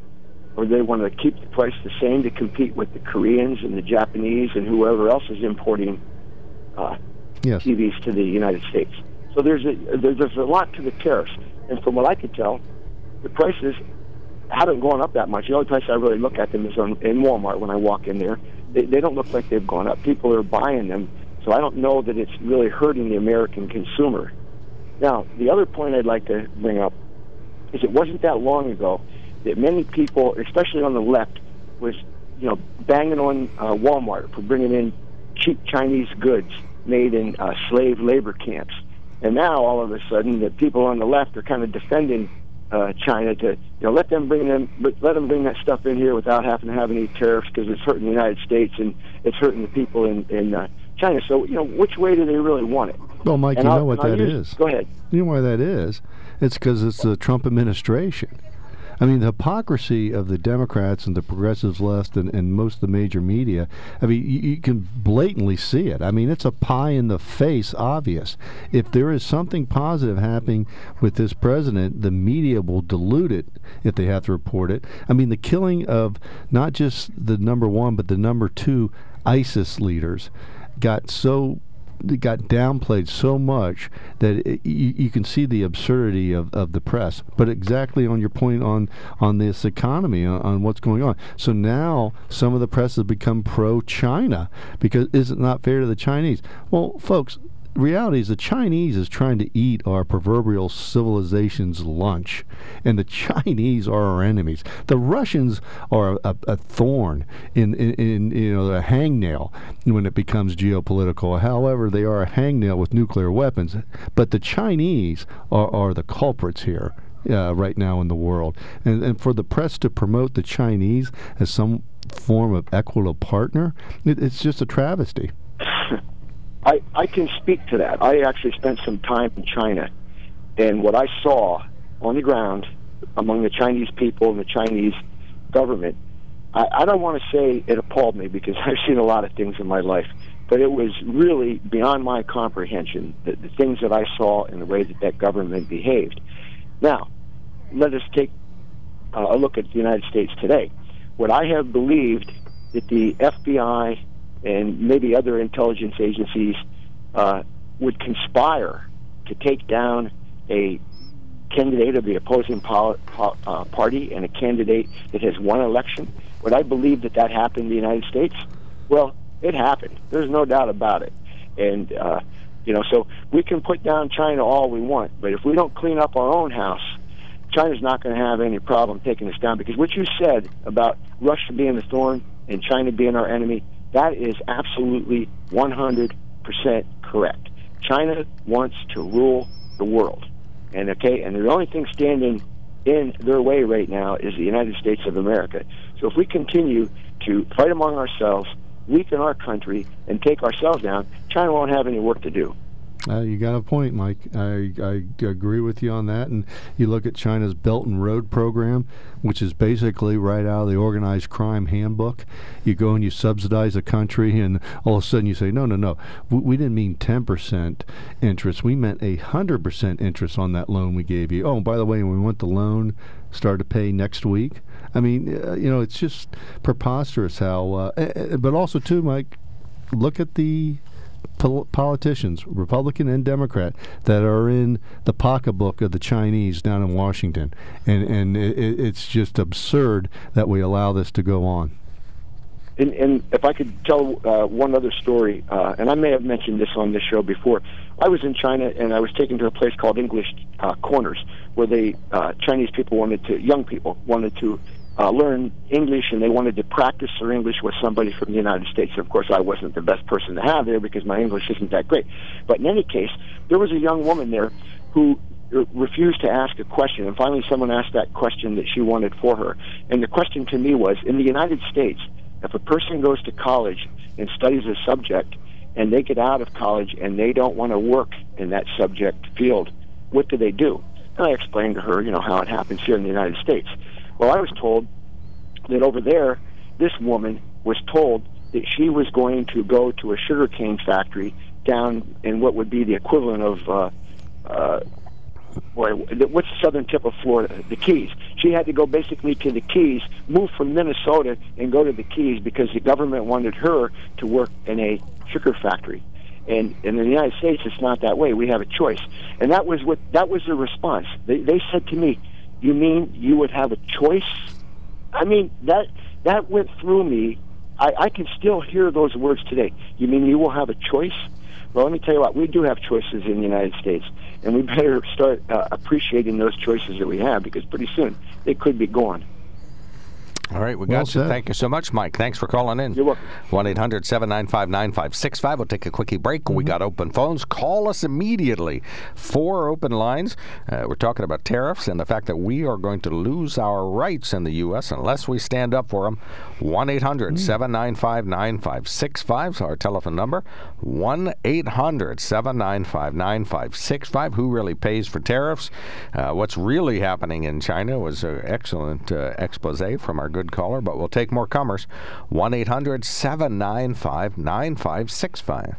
or do they want to keep the price the same to compete with the Koreans and the Japanese and whoever else is importing uh, yes. T Vs to the United States? So there's a there's a lot to the tariffs, and from what I could tell, the prices haven't gone up that much. The only place I really look at them is on, in Walmart when I walk in there. They, they don't look like they've gone up. People are buying them. So I don't know that it's really hurting the American consumer. Now, the other point I'd like to bring up is it wasn't that long ago that many people, especially on the left, was you know banging on uh, Walmart for bringing in cheap Chinese goods made in uh, slave labor camps. And now, all of a sudden, the people on the left are kind of defending uh, China to you know let them bring them, let them bring that stuff in here without having to have any tariffs because it's hurting the United States and it's hurting the people in in uh, China. So, you know, which way do they really want it? Well, Mike, and you I'll, know what that use, is. Go ahead. You know why that is? It's because it's the Trump administration. I mean, the hypocrisy of the Democrats and the progressives left and, and most of the major media, I mean, you, you can blatantly see it. I mean, it's a pie in the face obvious. If there is something positive happening with this president, the media will dilute it if they have to report it. I mean, the killing of not just the number one, but the number two ISIS leaders got so it got downplayed so much that it, you, you can see the absurdity of, of the press. But exactly on your point on, on this economy, on, on what's going on. So now some of the press has become pro-China because is it not fair to the Chinese? Well, folks, reality is the Chinese is trying to eat our proverbial civilization's lunch, and the Chinese are our enemies. The Russians are a, a thorn in, in, in you know a hangnail when it becomes geopolitical. However, they are a hangnail with nuclear weapons. But the Chinese are, are the culprits here uh, right now in the world, and and for the press to promote the Chinese as some form of equitable partner, it, it's just a travesty. I, I can speak to that. I actually spent some time in China, and what I saw on the ground among the Chinese people and the Chinese government, I, I don't want to say it appalled me because I've seen a lot of things in my life, but it was really beyond my comprehension, the, the things that I saw and the way that that government behaved. Now, let us take uh, a look at the United States today. What I have believed that the F B I and maybe other intelligence agencies uh, would conspire to take down a candidate of the opposing pol- po- uh, party and a candidate that has won election. Would I believe that that happened in the United States? Well, it happened. There's no doubt about it. And, uh, you know, so we can put down China all we want, but if we don't clean up our own house, China's not going to have any problem taking us down. Because what you said about Russia being the thorn and China being our enemy, that is absolutely one hundred percent correct. China wants to rule the world, and okay, and the only thing standing in their way right now is the United States of America. So if we continue to fight among ourselves, weaken our country, and take ourselves down, China won't have any work to do. Uh, you got a point, Mike. I, I agree with you on that. And you look at China's Belt and Road program, which is basically right out of the organized crime handbook. You go and you subsidize a country, and all of a sudden you say, no, no, no. We, we didn't mean ten percent interest. We meant one hundred percent interest on that loan we gave you. Oh, and by the way, when we want the loan start to pay next week. I mean, uh, you know, it's just preposterous how, uh, but also, too, Mike, look at the Pol- politicians, Republican and Democrat, that are in the pocketbook of the Chinese down in Washington, and and it, it's just absurd that we allow this to go on. And, and if I could tell uh, one other story, uh, and I may have mentioned this on this show before, I was in China and I was taken to a place called English uh, Corners, where they uh, Chinese people wanted to, young people wanted to. Uh, learn English, and they wanted to practice their English with somebody from the United States. And of course, I wasn't the best person to have there because my English isn't that great. But in any case, there was a young woman there who r- refused to ask a question, and finally someone asked that question that she wanted for her. And the question to me was, in the United States, if a person goes to college and studies a subject, and they get out of college and they don't want to work in that subject field, what do they do? And I explained to her, you know, how it happens here in the United States. Well, I was told that over there, this woman was told that she was going to go to a sugarcane factory down in what would be the equivalent of, uh, uh, boy, what's the southern tip of Florida? The Keys. She had to go basically to the Keys, move from Minnesota, and go to the Keys because the government wanted her to work in a sugar factory. And, and in the United States, it's not that way. We have a choice. And that was what that was the response. They, they said to me, "You mean you would have a choice?" I mean, that that went through me. I, I can still hear those words today. You mean you will have a choice? Well, let me tell you what, we do have choices in the United States, and we better start uh, appreciating those choices that we have, because pretty soon they could be gone. All right, we Well got you. said. Thank you so much, Mike. Thanks for calling in. You're welcome. one eight hundred seven nine five nine five six five. We'll take a quickie break. We got open phones. Call us immediately. Four open lines. Uh, we're talking about tariffs and the fact that we are going to lose our rights in the U S unless we stand up for them. one eight hundred seven nine five nine five six five is our telephone number. one eight hundred seven nine five nine five six five. Who really pays for tariffs? Uh, what's really happening in China was an excellent uh, expose from our good caller, but we'll take more comers. one eight hundred seven nine five nine five six five.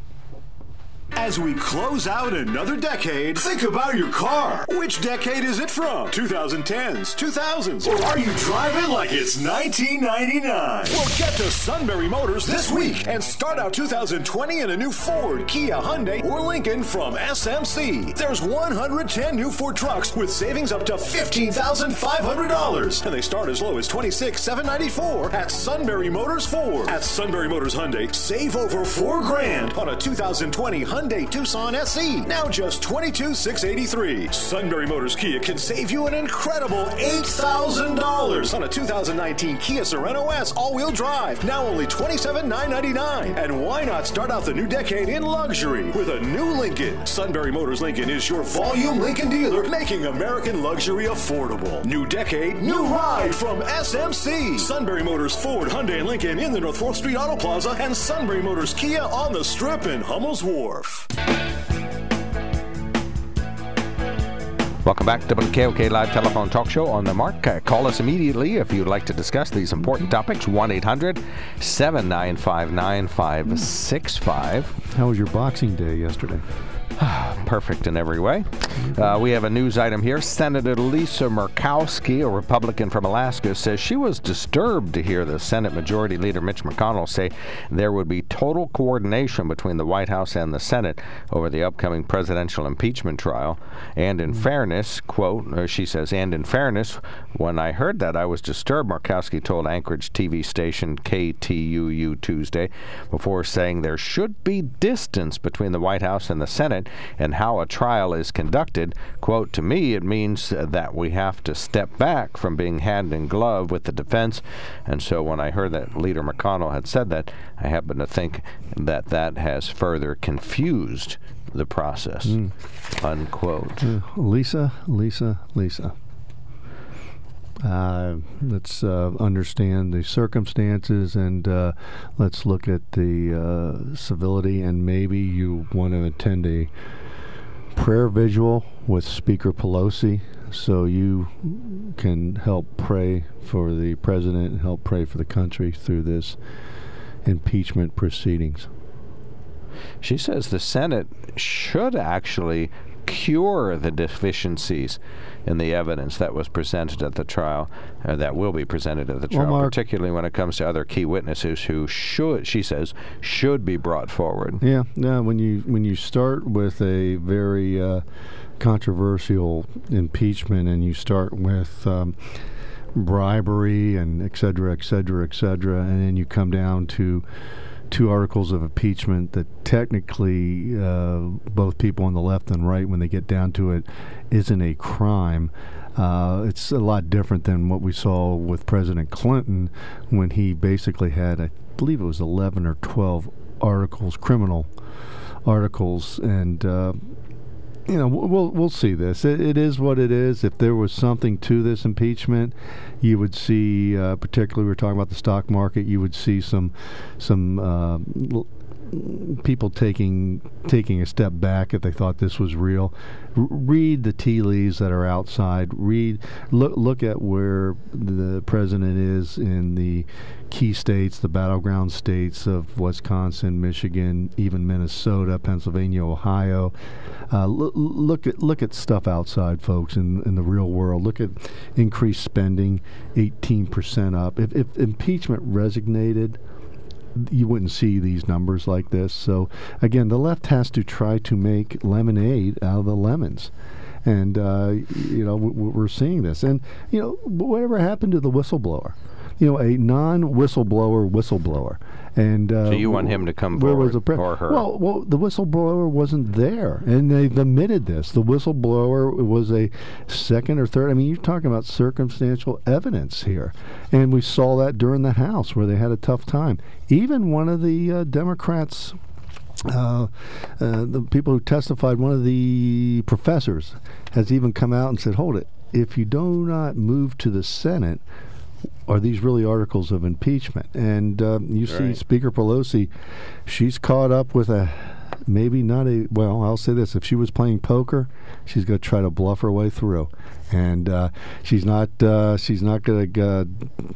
As we close out another decade, think about your car. Which decade is it from? twenty tens, two thousands, or are you driving like it's nineteen ninety-nine? Well, get to Sunbury Motors this week and start out two thousand twenty in a new Ford, Kia, Hyundai, or Lincoln from S M C. There's one hundred ten new Ford trucks with savings up to fifteen thousand five hundred dollars, and they start as low as twenty-six thousand seven hundred ninety-four dollars at Sunbury Motors Ford. At Sunbury Motors Hyundai, save over four grand on a two thousand twenty Hyundai Tucson S E, now just twenty-two thousand six hundred eighty-three dollars. Sunbury Motors Kia can save you an incredible eight thousand dollars on a two thousand nineteen Kia Sorento S all-wheel drive, now only twenty-seven thousand nine hundred ninety-nine dollars. And why not start out the new decade in luxury with a new Lincoln? Sunbury Motors Lincoln is your volume Lincoln dealer, making American luxury affordable. New decade, new ride from S M C. Sunbury Motors Ford, Hyundai, and Lincoln in the North fourth Street Auto Plaza, and Sunbury Motors Kia on the Strip in Hummel's Wharf. Welcome back to W K O K Live Telephone Talk Show on the Mark. Uh, call us immediately if you'd like to discuss these important topics. one eight hundred seven nine five nine five six five. How was your Boxing Day yesterday? Perfect in every way. Uh, we have a news item here. Senator Lisa Murkowski, a Republican from Alaska, says she was disturbed to hear the Senate Majority Leader Mitch McConnell say there would be total coordination between the White House and the Senate over the upcoming presidential impeachment trial. And in fairness, quote, uh, she says, and in fairness, when I heard that, I was disturbed, Murkowski told Anchorage T V station K T U U Tuesday, before saying there should be distance between the White House and the Senate and how a trial is conducted. Quote, to me, it means that we have to step back from being hand in glove with the defense. And so when I heard that Leader McConnell had said that, I happen to think that that has further confused the process. Mm. Unquote. Uh, Lisa, Lisa, Lisa. Uh, let's uh, understand the circumstances, and uh, let's look at the uh, civility, and maybe you want to attend a prayer vigil with Speaker Pelosi so you can help pray for the president and help pray for the country through this impeachment proceedings. She says the Senate should actually cure the deficiencies in the evidence that was presented at the trial, or that will be presented at the trial, well, Mark, particularly when it comes to other key witnesses who should, she says, should be brought forward. Yeah, no. When you when you start with a very uh, controversial impeachment, and you start with um, bribery and et cetera, et cetera, et cetera, and then you come down to two articles of impeachment that technically uh, both people on the left and right, when they get down to it, isn't a crime. Uh, it's a lot different than what we saw with President Clinton when he basically had, I believe it was eleven or twelve articles, criminal articles, and uh, you know, we'll we'll see this. It, it is what it is. If there was something to this impeachment, you would see, uh, particularly we were talking about the stock market, you would see some some uh, l- people taking taking a step back if they thought this was real. R- read the tea leaves that are outside. Read, look look at where the president is in the key states, the battleground states of Wisconsin, Michigan, even Minnesota, Pennsylvania, Ohio. Uh, look, look at look at stuff outside, folks, in, in the real world. Look at increased spending, eighteen percent up. If, if impeachment resignated, you wouldn't see these numbers like this. So, again, the left has to try to make lemonade out of the lemons. And, uh, you know, w- we're seeing this. And, you know, whatever happened to the whistleblower? You know, a non-whistleblower whistleblower. And uh, so you want him to come where forward, was the pre- or her? Well, well, the whistleblower wasn't there, and they've admitted this. The whistleblower was a second or third. I mean, you're talking about circumstantial evidence here, and we saw that during the House where they had a tough time. Even one of the uh, Democrats, uh, uh, the people who testified, one of the professors, has even come out and said, "Hold it! If you do not move to the Senate, are these really articles of impeachment?" And uh, you see right. Speaker Pelosi, she's caught up with a, maybe not a, well, I'll say this, if she was playing poker, she's going to try to bluff her way through. And uh, she's not uh, she's not going to uh,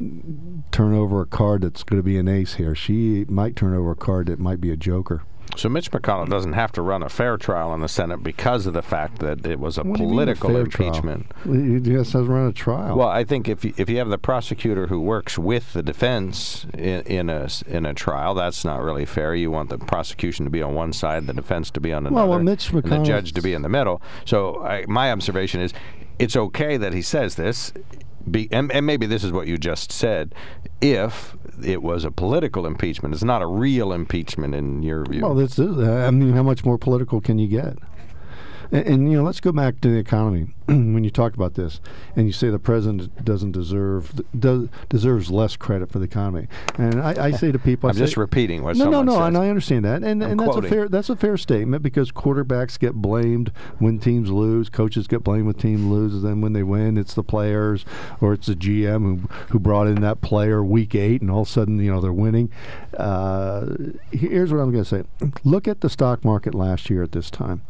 turn over a card that's going to be an ace here. She might turn over a card that might be a joker. So Mitch McConnell doesn't have to run a fair trial in the Senate because of the fact that it was a What do you mean a political fair impeachment. Trial? He just has to run a trial. Well, I think if you, if you have the prosecutor who works with the defense in, in a in a trial, that's not really fair. You want the prosecution to be on one side, the defense to be on another, well, well, Mitch and the McConnell- judge to be in the middle. So I, my observation is, it's okay that he says this. Be, and, and maybe this is what you just said, if it was a political impeachment. It's not a real impeachment in your view. Well, this is, I mean, how much more political can you get? And, and you know, let's go back to the economy. When you talk about this, and you say the president doesn't deserve does, deserves less credit for the economy, and I, I say to people, I I'm say, just repeating what no, someone no, no, says. and I understand that, and, I'm and that's quoting. a fair that's a fair statement because quarterbacks get blamed when teams lose, coaches get blamed when team loses, and when they win, it's the players or it's the G M who who brought in that player week eight, and all of a sudden, you know, they're winning. Uh, here's what I'm going to say: look at the stock market last year at this time.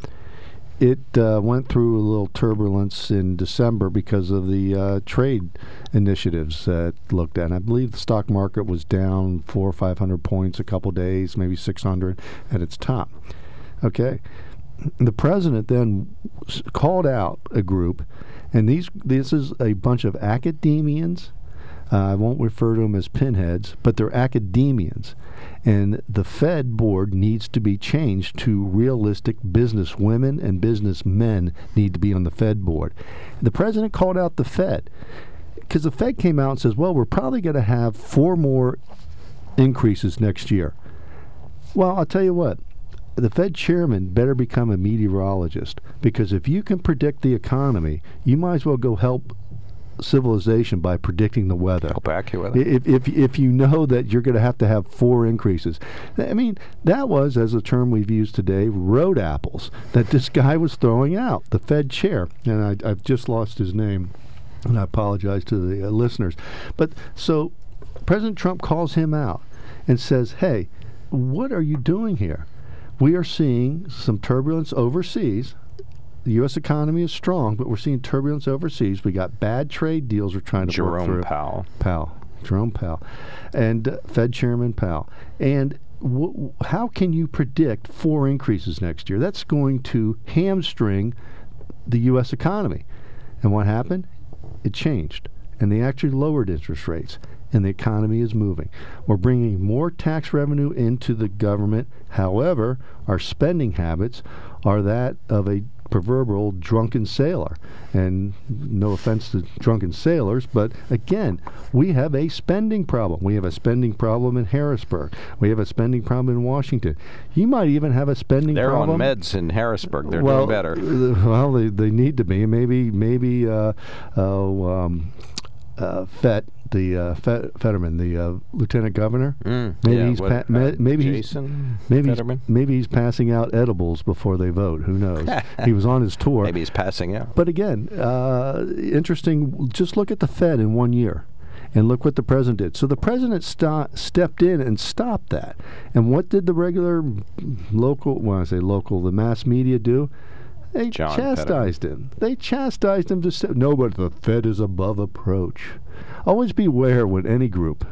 It uh, went through a little turbulence in December because of the uh, trade initiatives that looked at. And I believe the stock market was down four or five hundred points a couple days, maybe six hundred at its top. Okay, the president then s- called out a group, and these this is a bunch of academians. Uh, I won't refer to them as pinheads, but they're academians. And the Fed board needs to be changed to realistic business women and businessmen need to be on the Fed board. The president called out the Fed because the Fed came out and says, well, we're probably going to have four more increases next year. Well, I'll tell you what. The Fed chairman better become a meteorologist because if you can predict the economy, you might as well go help civilization by predicting the weather. Help AccuWeather. If, if if you know that you're going to have to have four increases. I mean, that was, as a term we've used today, road apples that this guy was throwing out, the Fed chair. And I, I've just lost his name. And I apologize to the uh, listeners. But so President Trump calls him out and says, hey, what are you doing here? We are seeing some turbulence overseas. The U S economy is strong, but we're seeing turbulence overseas. We got bad trade deals we're trying to Jerome work through. Powell. Powell. Jerome Powell. And uh, Fed Chairman Powell. And w- how can you predict four increases next year? That's going to hamstring the U S economy. And what happened? It changed. And they actually lowered interest rates. And the economy is moving. We're bringing more tax revenue into the government. However, our spending habits are that of a proverbial drunken sailor. And no offense to drunken sailors, but again, we have a spending problem. We have a spending problem in Harrisburg. We have a spending problem in Washington. You might even have a spending They're problem. They're on meds in Harrisburg. They're well, doing better. Uh, well, they, they need to be. Maybe, maybe uh, uh, um, uh, Fett, the uh, Fet- Fetterman, the uh, lieutenant governor. Mm, maybe yeah, he's what, pa- uh, ma- maybe Jason he's maybe he's, Fetterman? maybe he's passing out edibles before they vote. Who knows? He was on his tour. Maybe he's passing out. But again, uh, interesting. Just look at the Fed in one year, and look what the president did. So the president sto- stepped in and stopped that. And what did the regular local, when I say local, the mass media do? They John chastised Fetterman. him. They chastised him to say, no, but the Fed is above approach. Always beware when any group,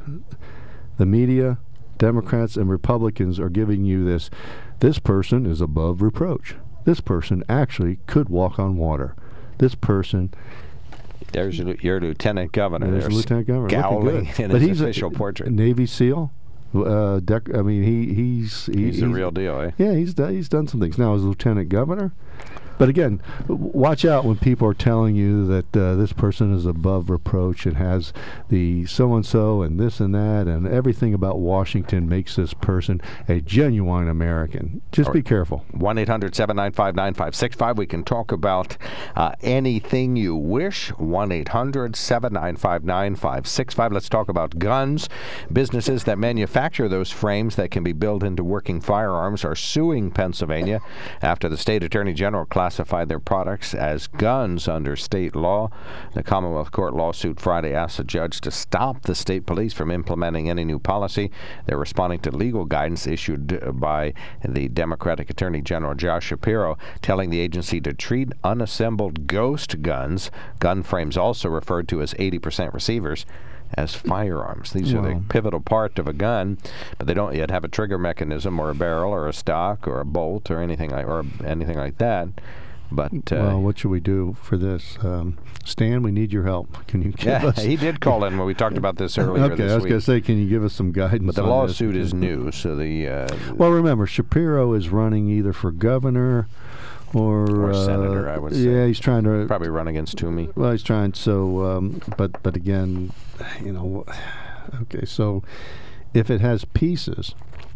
the media, Democrats, and Republicans are giving you this, this person is above reproach. This person actually could walk on water. This person... There's your, your lieutenant governor. There's There's lieutenant governor. Scowling Looking good. in But his he's official a, portrait. Navy SEAL. Uh, dec- I mean, he he's he, He's the real deal, eh? Yeah, he's done, he's done some things. Now, as lieutenant governor. But again, w- watch out when people are telling you that uh, this person is above reproach and has the so-and-so and this and that and everything about Washington makes this person a genuine American. Just be careful. one eight hundred seven nine five nine five six five. We can talk about uh, anything you wish. one eight hundred seven nine five nine five six five. Let's talk about guns. Businesses that manufacture those frames that can be built into working firearms are suing Pennsylvania after the state attorney general classified their products as guns under state law. The Commonwealth Court lawsuit Friday asked the judge to stop the state police from implementing any new policy. They're responding to legal guidance issued by the Democratic Attorney General Josh Shapiro, telling the agency to treat unassembled ghost guns, gun frames also referred to as eighty percent receivers, as firearms. These wow. are the pivotal part of a gun, but they don't yet have a trigger mechanism or a barrel or a stock or a bolt or anything like or anything like that. But uh, well, what should we do for this, um, Stan? We need your help. Can you give yeah, us? he did call in when we talked about this earlier. Okay, this I was week. going to say, can you give us some guidance? But the on lawsuit this? is new, so the uh, well, remember, Shapiro is running either for governor or, or uh, senator. I would say. Yeah, he's trying to probably run against Toomey. Well, he's trying. So, um, but but again, you know, okay. So, if it has pieces,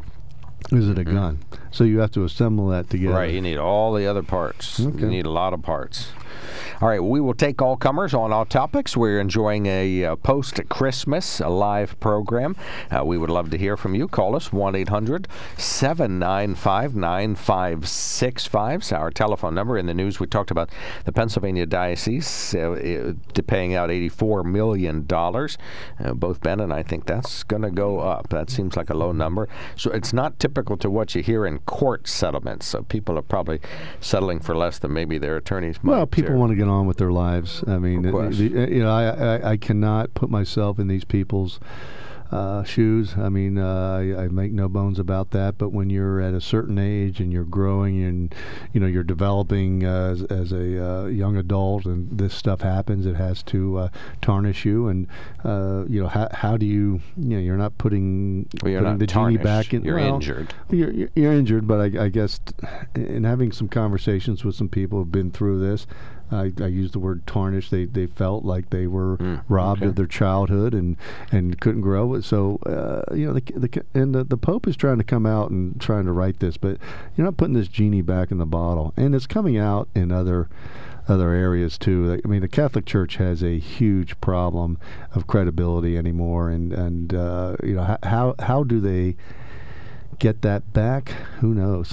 is it a Mm-hmm. gun? So you have to assemble that together. Right, you need all the other parts. Okay. You need a lot of parts. All right, we will take all comers on all topics. We're enjoying a uh, post-Christmas a live program. Uh, we would love to hear from you. Call us, one eight hundred seven nine five nine five six five. Our telephone number. In the news, we talked about the Pennsylvania Diocese uh, uh, paying out eighty-four million dollars. Uh, both Ben and I think that's going to go up. That seems like a low number. So it's not typical to what you hear in court settlements. So people are probably settling for less than maybe their attorneys might. Well, people or, want to get on with their lives. I mean, Of course. the, the, you know, I, I I cannot put myself in these people's uh, shoes. I mean, uh, I, I make no bones about that. But when you're at a certain age and you're growing and you know you're developing uh, as, as a uh, young adult, and this stuff happens, it has to uh, tarnish you. And uh, you know, how how do you you know you're not putting, well, you're putting not the genie tarnished. back in. You're well, injured. You're, you're you're injured, but I, I guess t- in having some conversations with some people who've been through this. I, I use the word tarnish. They they felt like they were Mm, robbed okay. of their childhood and, and couldn't grow. So uh, you know, the, the and the, the Pope is trying to come out and trying to right this, but you're not putting this genie back in the bottle. And it's coming out in other other areas too. I mean, the Catholic Church has a huge problem of credibility anymore, and and uh, you know how how do they get that back? Who knows?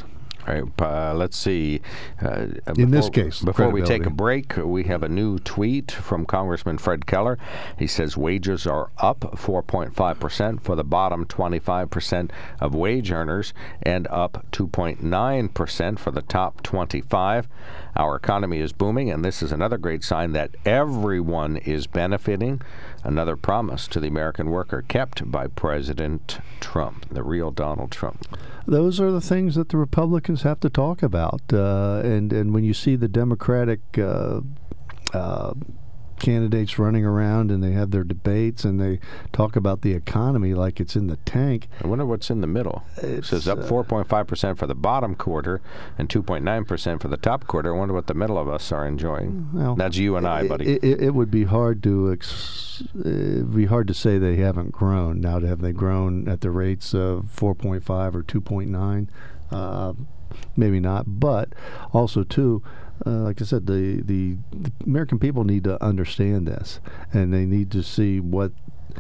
right, uh, let's see. Uh, In before, this case, before we take a break, we have a new tweet from Congressman Fred Keller. He says wages are up four point five percent for the bottom twenty-five percent of wage earners and up two point nine percent for the top twenty-five. Our economy is booming, and this is another great sign that everyone is benefiting. Another promise to the American worker kept by President Trump, the real Donald Trump. Those are the things that the Republicans have to talk about. Uh, and, and when you see the Democratic uh, uh, candidates running around and they have their debates and they talk about the economy like it's in the tank. I wonder what's in the middle. It says up four point five percent for the bottom quarter and two point nine percent for the top quarter. I wonder what the middle of us are enjoying. Well, that's you and I, buddy. It, it, it would be hard to ex- it'd be hard to say they haven't grown. Now, have they grown at the rates of four point five or two point nine? Uh, maybe not. But also, too, Uh, like I said, the, the the American people need to understand this, and they need to see what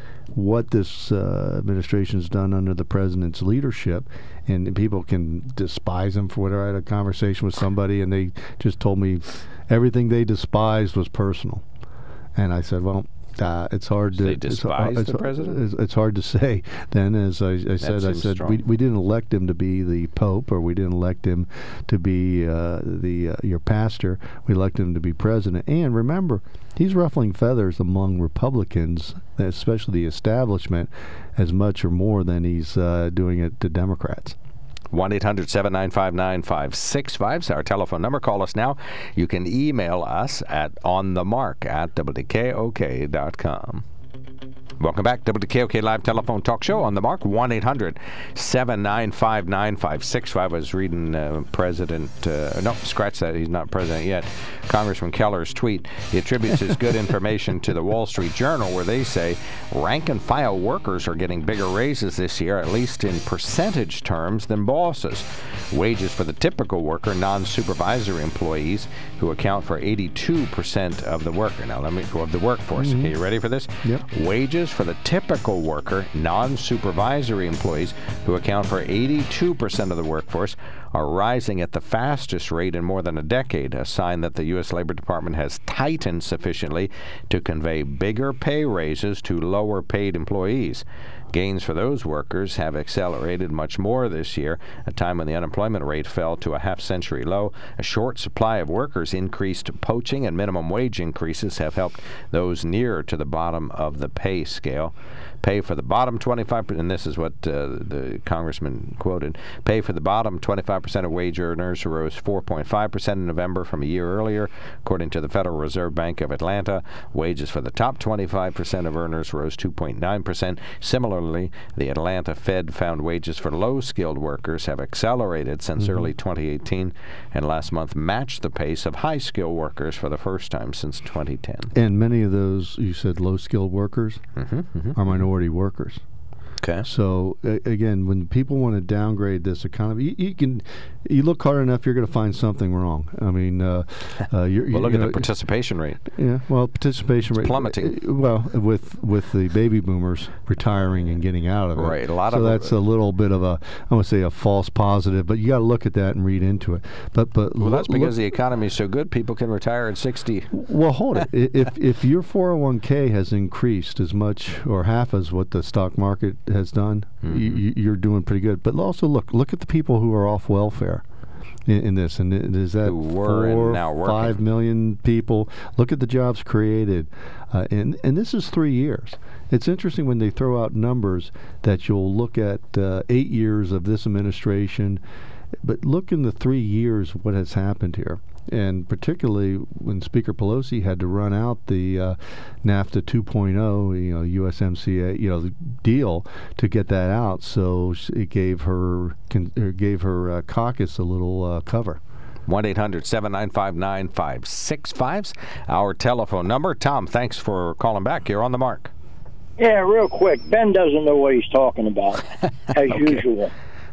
what this uh, administration's done under the president's leadership. And people can despise him for whatever. I had a conversation with somebody, and they just told me everything they despised was personal. And I said, well, Uh, it's hard to. They despise it's, the president? It's, it's hard to say. Then, as I, I said, I said we, we didn't elect him to be the Pope, or we didn't elect him to be uh, the uh, your pastor. We elected him to be president. And remember, he's ruffling feathers among Republicans, especially the establishment, as much or more than he's uh, doing it to Democrats. one eight hundred seven nine five nine five six five is our telephone number. Call us now. You can email us at onthemark at W K O K dot com. Welcome back. W K O K Live Telephone Talk Show on the Mark. one eight hundred seven nine five nine five six five. I was reading uh, President, uh, no, scratch that. He's not president yet. Congressman Keller's tweet. He attributes his good information to the Wall Street Journal, where they say rank and file workers are getting bigger raises this year, at least in percentage terms, than bosses. Wages for the typical worker, non-supervisory employees, who account for eighty-two percent of the worker. Now, let me go of the workforce. Mm-hmm. Okay, you ready for this? Yep. Wages for the typical worker, non-supervisory employees, who account for eighty-two percent of the workforce, are rising at the fastest rate in more than a decade, a sign that the U S Labor Department has tightened sufficiently to convey bigger pay raises to lower-paid employees. Gains for those workers have accelerated much more this year, a time when the unemployment rate fell to a half-century low. A short supply of workers, increased poaching, and minimum wage increases have helped those nearer to the bottom of the pay scale. Pay for the bottom twenty-five percent, and this is what uh, the congressman quoted, pay for the bottom twenty-five percent of wage earners rose four point five percent in November from a year earlier, according to the Federal Reserve Bank of Atlanta. Wages for the top twenty-five percent of earners rose two point nine percent. Similarly, the Atlanta Fed found wages for low-skilled workers have accelerated since mm-hmm. early twenty eighteen, and last month matched the pace of high-skilled workers for the first time since twenty ten. And many of those, you said low-skilled workers, mm-hmm, mm-hmm. are minority workers. Okay. So uh, again, when people want to downgrade this economy, you, you can, you look hard enough, you're going to find something wrong. I mean, uh, uh, you're, well, look you at know, the participation rate. Yeah. Well, participation it's rate plummeting. Uh, well, with with the baby boomers retiring and getting out of it, right? A lot so of that's it. a little bit of a, I want to say a false positive, but you got to look at that and read into it. But but well, lo- that's because look, the economy is so good, people can retire at sixty. Well, hold it. if if your four oh one k has increased as much or half as what the stock market has done, mm-hmm. you, you're doing pretty good. But also look look at the people who are off welfare in, in this, and is that who were four, and now working. five million people? Look at the jobs created, uh, and and this is three years. It's interesting when they throw out numbers that you'll look at uh, eight years of this administration, but look in the three years what has happened here. And particularly when Speaker Pelosi had to run out the uh, NAFTA two point oh, you know, U S M C A, you know, the deal to get that out, so it gave her con- or gave her uh, caucus a little uh, cover. one eight hundred seven nine five nine five six five, our telephone number. Tom, thanks for calling back. You're on the mark. Yeah, real quick. Ben doesn't know what he's talking about, as okay. usual.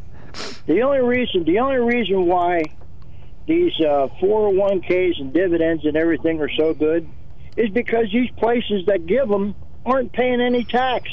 The only reason, the only reason why these uh, four oh one k's and dividends and everything are so good is because these places that give them aren't paying any tax.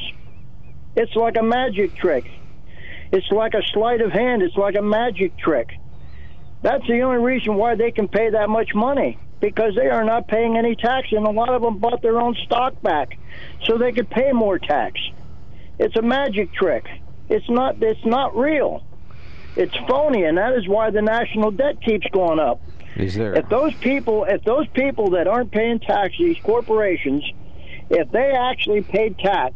It's like a magic trick. It's like a sleight of hand. It's like a magic trick. That's the only reason why they can pay that much money, because they are not paying any tax, and a lot of them bought their own stock back so they could pay more tax. It's a magic trick. It's not. It's not real. It's phony, and that is why the national debt keeps going up. Is there? If those people, if those people that aren't paying tax, these corporations, if they actually paid tax,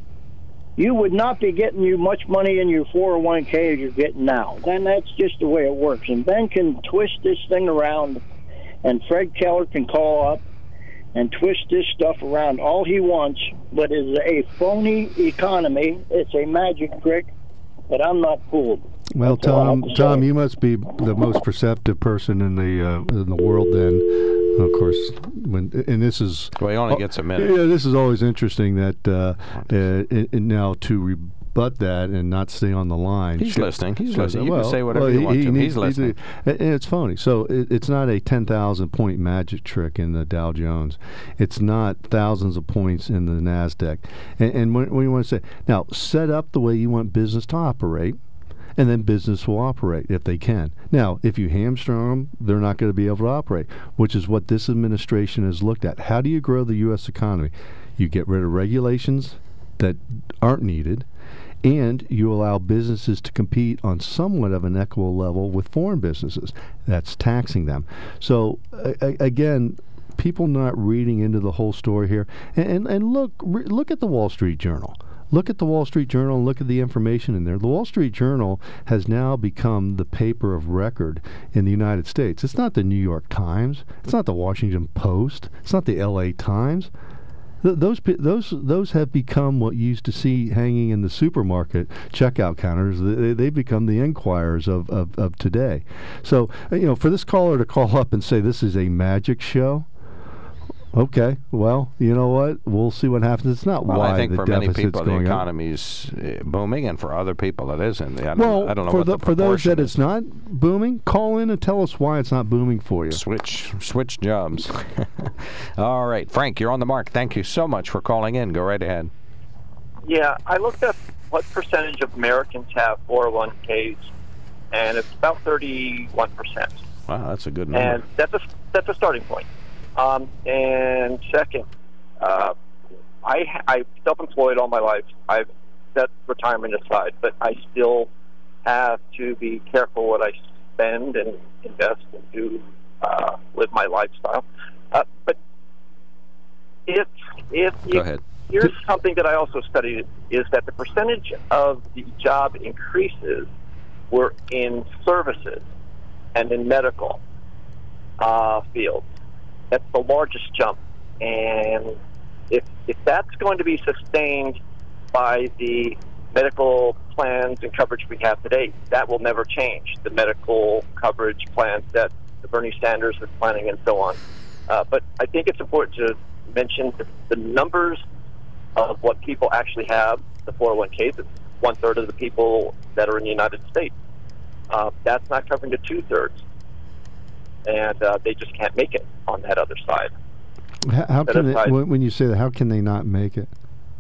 you would not be getting you much money in your four oh one k as you're getting now. Then that's just the way it works. And Ben can twist this thing around, and Fred Keller can call up and twist this stuff around all he wants, but it's a phony economy. It's a magic trick, but I'm not fooled. Well, Tom, Tom, you must be the most perceptive person in the uh, in the world. Then, of course, when and this is well, he only gets a minute. Yeah, this is always interesting. That uh, uh, it, now to rebut that and not stay on the line. He's should, listening. He's should, listening. You well, can say whatever well, you he, want he to. Needs, he's listening. He's a, and it's phony. So it, it's not a ten thousand point magic trick in the Dow Jones. It's not thousands of points in the NASDAQ. And, and when, when you want to say now, set up the way you want business to operate. And then business will operate if they can. Now, if you hamstring them, they're not going to be able to operate, which is what this administration has looked at. How do you grow the U S economy? You get rid of regulations that aren't needed, and you allow businesses to compete on somewhat of an equal level with foreign businesses. That's taxing them. So, a- again, people not reading into the whole story here. And, and, and look, re- look at the Wall Street Journal. Look at the Wall Street Journal and look at the information in there. The Wall Street Journal has now become the paper of record in the United States. It's not the New York Times. It's not the Washington Post. It's not the L A Times. Th- those those those have become what you used to see hanging in the supermarket checkout counters. They, they've become the Enquirers of, of, of today. So, you know, for this caller to call up and say this is a magic show, okay, well, you know what? We'll see what happens. It's not well, why I think the for many deficit's people the going up. economy's uh, booming, and for other people it isn't. I don't, Well, I don't know for, what the, the for those that proportion it's not booming, call in and tell us why it's not booming for you. Switch, switch jobs. All right, Frank, you're on the mark. Thank you so much for calling in. Go right ahead. Yeah, I looked up what percentage of Americans have four oh one k's, and it's about thirty-one percent. Wow, that's a good number. And that's a that's a starting point. Um, and second, uh, I I self-employed all my life. I've set retirement aside, but I still have to be careful what I spend and invest and do uh, live my lifestyle. Uh, but if if Go you, ahead. Here's something that I also studied, is that the percentage of the job increases were in services and in medical uh, fields. That's the largest jump. And if if that's going to be sustained by the medical plans and coverage we have today, that will never change. The medical coverage plans that Bernie Sanders is planning and so on. Uh, but I think it's important to mention the, the numbers of what people actually have, the four oh one k's. It's one-third of the people that are in the United States. Uh, that's not covering the two-thirds. And uh, they just can't make it on that other side. How, how That can they, aside- when when you say that, how can they not make it?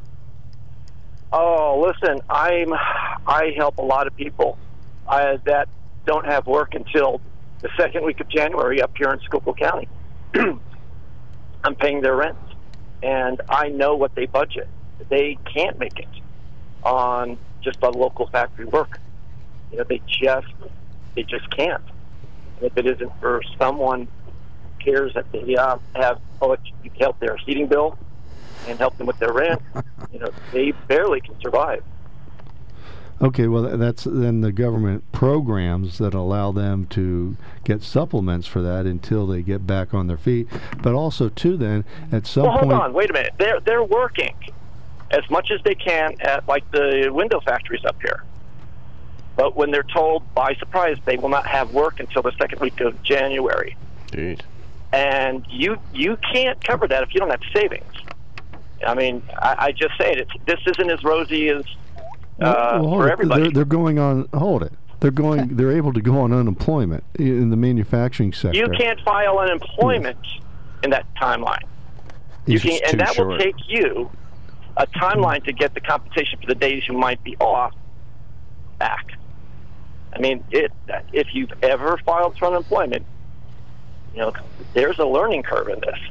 Oh, listen, I'm I help a lot of people uh, that don't have work until the second week of January up here in Schuylkill County. I'm paying their rent, and I know what they budget. They can't make it on just on local factory work. You know, they just they just can't. And if it isn't for someone who cares that they uh, have electric help their heating bill and help them with their rent, you know, they barely can survive. Okay, well, th- that's then the government programs that allow them to get supplements for that until they get back on their feet. But also, too, then at some well, hold point, on, wait a minute. They're they're working as much as they can at like the window factories up here. But when they're told by surprise they will not have work until the second week of January, Jeez. and you you can't cover that if you don't have savings. I mean, I, I just say it. It's, this isn't as rosy as uh, well, hold for it. everybody. They're, they're going on. Hold it. They're going. They're able to go on unemployment in the manufacturing sector. You can't file unemployment in that timeline. You It's can, just and too that will short. take you a timeline to get the compensation for the days you might be off back. I mean, it, if you've ever filed for unemployment, you know, there's a learning curve in this.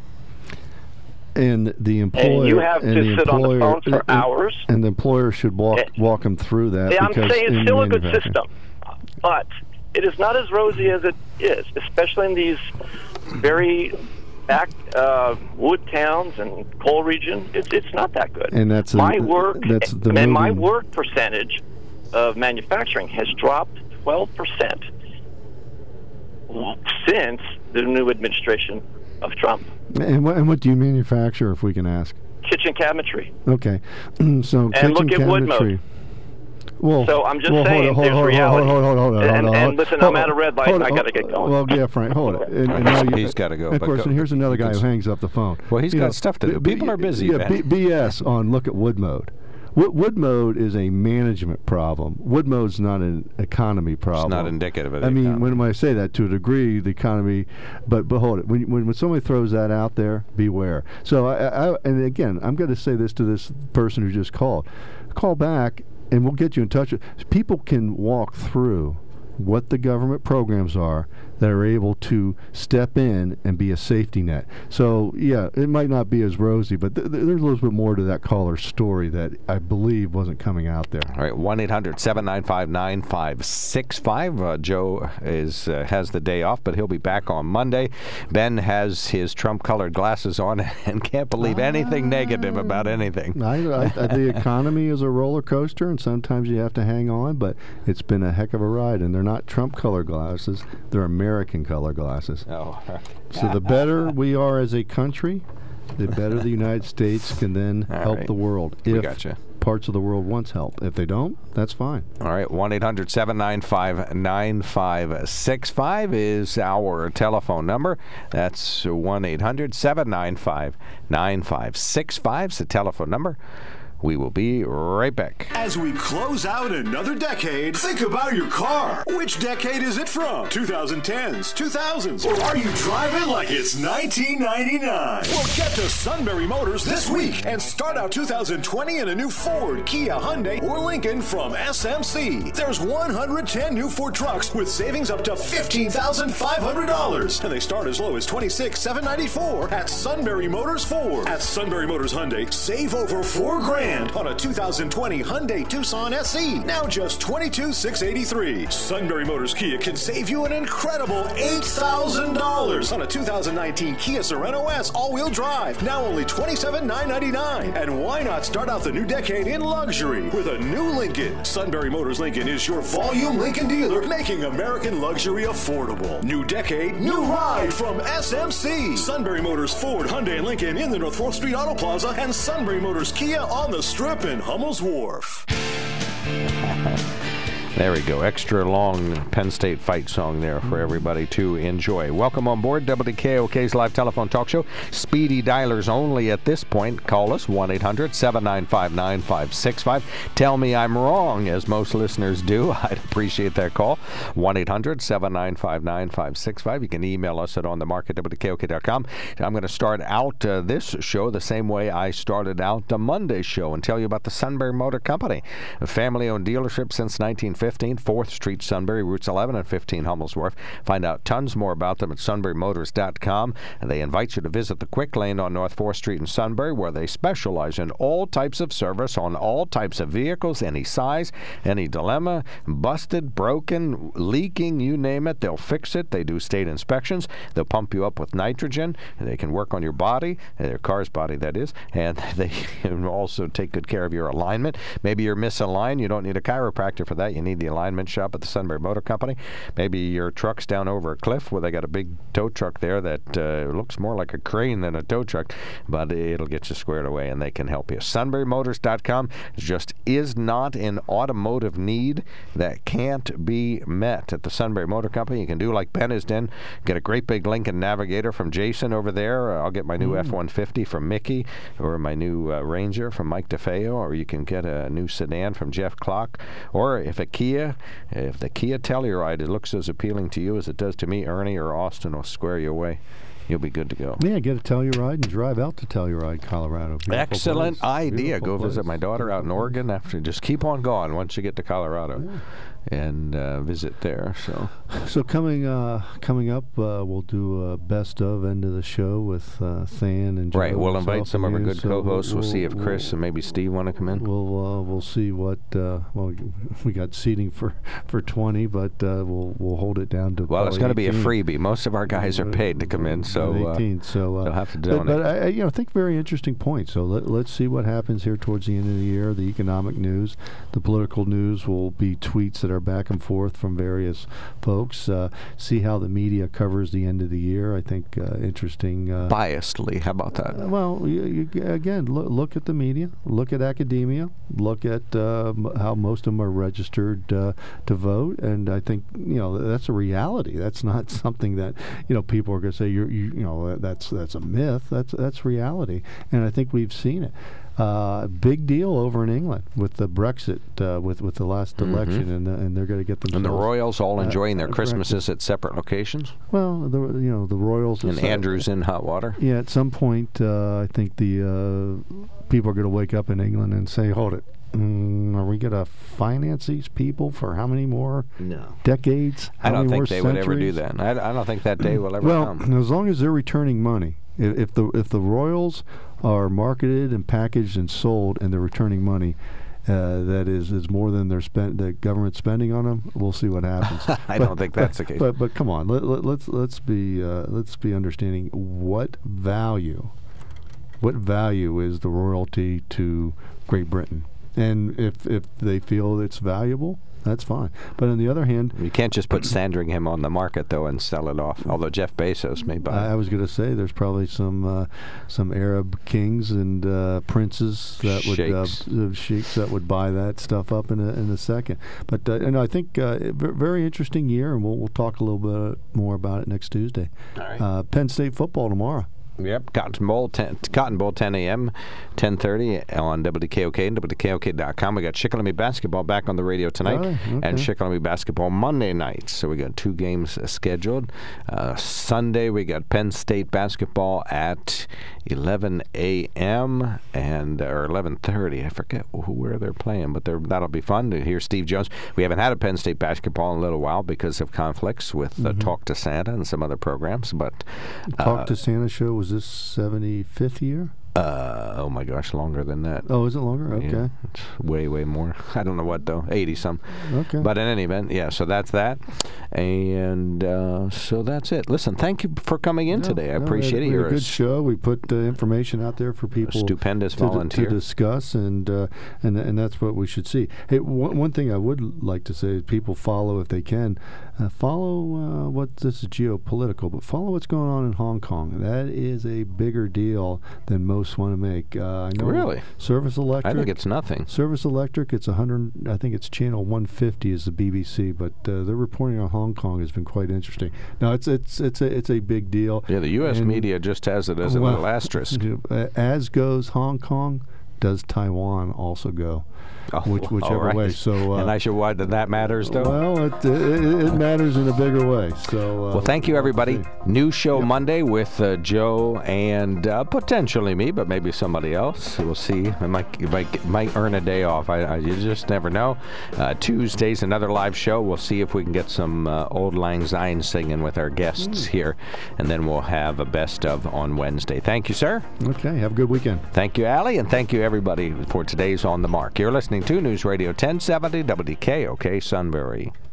And the employer, and you have and to the sit employer, on the phone for and, hours. And the employer should walk and, walk them through that. Yeah, I'm saying it's still a good manufacturing. system, but it is not as rosy as it is, especially in these very back uh, wood towns and coal region. It's it's not that good. And that's a, my work. That's the and my moving. work percentage of manufacturing has dropped twelve percent since the new administration of Trump. And what, and what do you manufacture, if we can ask? Kitchen cabinetry. Okay, so and kitchen look at wood cabinetry. mode. Well, so I'm just well, saying, hold on, there's hold on, reality. Hold on, hold on, hold on, and, hold on, and listen, hold I'm on, at a red light. hold on, I got to get going. Well, yeah, Frank, hold on. And, and now you, he's got to go. Of but course, go, and here's another guy can, who hangs up the phone. Well, he's you got know, stuff to do. B, People are busy, Yeah, Ben. B, BS on look at wood mode. Wood, wood mode is a management problem. Wood mode's not an economy problem. It's not indicative of the I mean, economy. when, when I say that, to a degree, the economy, but, but hold it. When, when, when somebody throws that out there, beware. So, I, I, and again, I'm going to say this to this person who just called. Call back, and we'll get you in touch. People can walk through what the government programs are that are able to step in and be a safety net. So, yeah, it might not be as rosy, but th- th- there's a little bit more to that caller's story that I believe wasn't coming out there. All right, one eight hundred seven nine five nine five six five. Uh, Joe is uh, has the day off, but he'll be back on Monday. Ben has his Trump-colored glasses on and can't believe anything negative about anything. I, I, I, the economy is a roller coaster, and sometimes you have to hang on, but it's been a heck of a ride, and they're not Trump-colored glasses. They're American color glasses. Oh. So the better we are as a country, the better the United States can then All help right. the world. We If gotcha. parts of the world wants help. If they don't, that's fine. All right, one eight hundred seven nine five nine five six five is our telephone number. That's one eight hundred seven nine five nine five six five is the telephone number. We will be right back. As we close out another decade, think about your car. Which decade is it from? twenty tens, two thousands, or are you driving like it's nineteen ninety-nine? Well, get to Sunbury Motors this week and start out two thousand twenty in a new Ford, Kia, Hyundai, or Lincoln from S M C. There's one hundred ten new Ford trucks with savings up to fifteen thousand five hundred dollars, and they start as low as twenty-six thousand seven hundred ninety-four dollars at Sunbury Motors Ford. At Sunbury Motors Hyundai, save over four grand on a two thousand twenty Hyundai Tucson S E, now just twenty-two thousand six hundred eighty-three dollars. Sunbury Motors Kia can save you an incredible eight thousand dollars on a two thousand nineteen Kia Sorento S all-wheel drive, now only twenty-seven thousand nine hundred ninety-nine dollars. And why not start out the new decade in luxury with a new Lincoln? Sunbury Motors Lincoln is your volume Lincoln dealer, making American luxury affordable. New decade, new ride from S M C. Sunbury Motors Ford, Hyundai, and Lincoln in the North fourth Street Auto Plaza, and Sunbury Motors Kia on the Strip in Hummel's Wharf. There we go. Extra long Penn State fight song there for everybody to enjoy. Welcome on board W K O K's live telephone talk show. Speedy dialers only at this point. Call us one eight hundred seven nine five nine five six five. Tell me I'm wrong, as most listeners do. I'd appreciate that call. one eight hundred seven nine five nine five six five. You can email us at on the mark at W K O K dot com. I'm going to start out uh, this show the same way I started out the Monday show and tell you about the Sunbury Motor Company, a family-owned dealership since nineteen fifteen. fourth Street, Sunbury, routes eleven and fifteen, Hummel's Wharf. Find out tons more about them at sunbury motors dot com. And they invite you to visit the Quick Lane on North fourth Street in Sunbury, where they specialize in all types of service on all types of vehicles, any size, any dilemma, busted, broken, leaking, you name it. They'll fix it. They do state inspections. They'll pump you up with nitrogen. They can work on your body, their car's body, that is. And they can also take good care of your alignment. Maybe you're misaligned. You don't need a chiropractor for that. You need the alignment shop at the Sunbury Motor Company. Maybe your truck's down over a cliff where they got a big tow truck there that uh, looks more like a crane than a tow truck, but it'll get you squared away and they can help you. sunbury motors dot com just is not an automotive need that can't be met at the Sunbury Motor Company. You can do like Ben has done, get a great big Lincoln Navigator from Jason over there. I'll get my new mm. F one fifty from Mickey, or my new uh, Ranger from Mike DeFeo, or you can get a new sedan from Jeff Clock, or if a Kia, if the Kia Telluride it looks as appealing to you as it does to me, Ernie or Austin will square you away. you'll be good to go. Yeah, get a Telluride and drive out to Telluride, Colorado. Beautiful Excellent place. idea. Beautiful Go place. visit my daughter out in Oregon. After just keep on going once you get to Colorado, Yeah. and uh, visit there. So, so coming uh, coming up, uh, we'll do a best of end of the show with uh, Than and Joe right, we'll invite myself some of our here. good So co-hosts. We'll, we'll, see if Chris we'll, and maybe Steve want to come in. We'll uh, we'll see what uh, well we got seating for, for twenty, but uh, we'll we'll hold it down to. Well, it's going to be a eighteen. freebie. Most of our guys are paid to come in, so eighteen. Uh, so uh, they'll have to but, donate. but I, you know, I think very interesting point. So let, let's see what happens here towards the end of the year. The economic news, the political news will be tweets that are back and forth from various folks. Uh, see how the media covers the end of the year. I think uh, interesting. Uh, Biasedly, how about that? uh, well, you, you, again, look, look at the media, look at academia, look at uh, m- how most of them are registered uh, to vote, and I think you know that's a reality. That's not something that you know people are going to say you're you, you know that's that's a myth. That's that's reality, and I think we've seen it. Uh, big deal over in England with the Brexit, uh, with with the last Mhm. election, and uh, and they're going to get themselves. And the Royals all uh, enjoying their uh, Christmases at separate locations. Well, the you know the Royals And uh, Andrew's in hot water. Yeah, at some point, uh, I think the uh, people are going to wake up in England and say, "Hold it, mm, are we going to finance these people for how many more No. decades? I How don't many think more they would ever do centuries?" that. I, I don't think that day will ever Well, come. as long as they're returning money, if, if the if the Royals are marketed and packaged and sold, and they're returning money. Uh, that is, is more than they're spent. The government spending on them. We'll see what happens. I But- don't think that's the case. But but come on, let, let, let's let's be uh, let's be understanding what value, what value is the royalty to Great Britain, and if if they feel it's valuable, that's fine. But on the other hand, You can't just put Sandringham on the market, though, and sell it off, although Jeff Bezos may buy I, I it. was going to say there's probably some uh, some Arab kings and uh, princes that would uh, Sheikhs. uh, sheikhs that would buy that stuff up in a in a second. But uh, and I think uh, a ve- very interesting year, and we'll we'll talk a little bit more about it next Tuesday. All right. Uh, Penn State football tomorrow. Yep, Cotton Bowl, ten, Cotton Bowl, ten a.m., ten thirty on W K O K and W K O K dot com. We got Shikellamy basketball back on the radio tonight, Oh, okay. and Shikellamy basketball Monday night. So we got two games uh, scheduled. Uh, Sunday we got Penn State basketball at eleven a.m. and or eleven thirty. I forget who, where they're playing, but they're, that'll be fun to hear Steve Jones. We haven't had a Penn State basketball in a little while because of conflicts with uh, Mhm. Talk to Santa and some other programs, but Talk uh, to Santa show was this seventy-fifth year? Uh, oh my gosh, longer than that. Oh, is it longer? Okay. Yeah, it's way, way more. I don't know what though, eighty some. Okay. But in any event, yeah. So that's that, and uh, so that's it. Listen, thank you for coming in No, today. I no, appreciate we it. had, we had You're a a good show. We put uh, information out there for people stupendous to, volunteer. to discuss, and uh, and and that's what we should see. Hey, one, one thing I would like to say is people follow if they can. Uh, follow uh, what this is geopolitical, but follow what's going on in Hong Kong. That is a bigger deal than most want to make. Uh, I know Really? Service Electric. I think it's nothing. Service Electric. It's a hundred. I think it's channel one fifty is the B B C, but uh, their reporting on Hong Kong has been quite interesting. Now it's it's it's a it's a big deal. Yeah, the U S And- media just has it as a well, little asterisk. As goes Hong Kong, does Taiwan also go? Oh, Which, all whichever right. way. So, uh, and I should why that that matters though. well, it, it, it matters in a bigger way. So, uh, Well, thank you, we'll everybody. see. New show Monday with uh, Joe and uh, potentially me, but maybe somebody else. We'll see. I might, I might, might earn a day off. I, I, you just never know. Uh, Tuesday's another live show. We'll see if we can get some uh, Old Lang Syne singing with our guests Mm. here, and then we'll have a best of on Wednesday. Thank you, sir. Okay, have a good weekend. Thank you, Allie, and thank you, everybody, for today's On the Mark. You're listening to News Radio ten seventy W K O K Sunbury.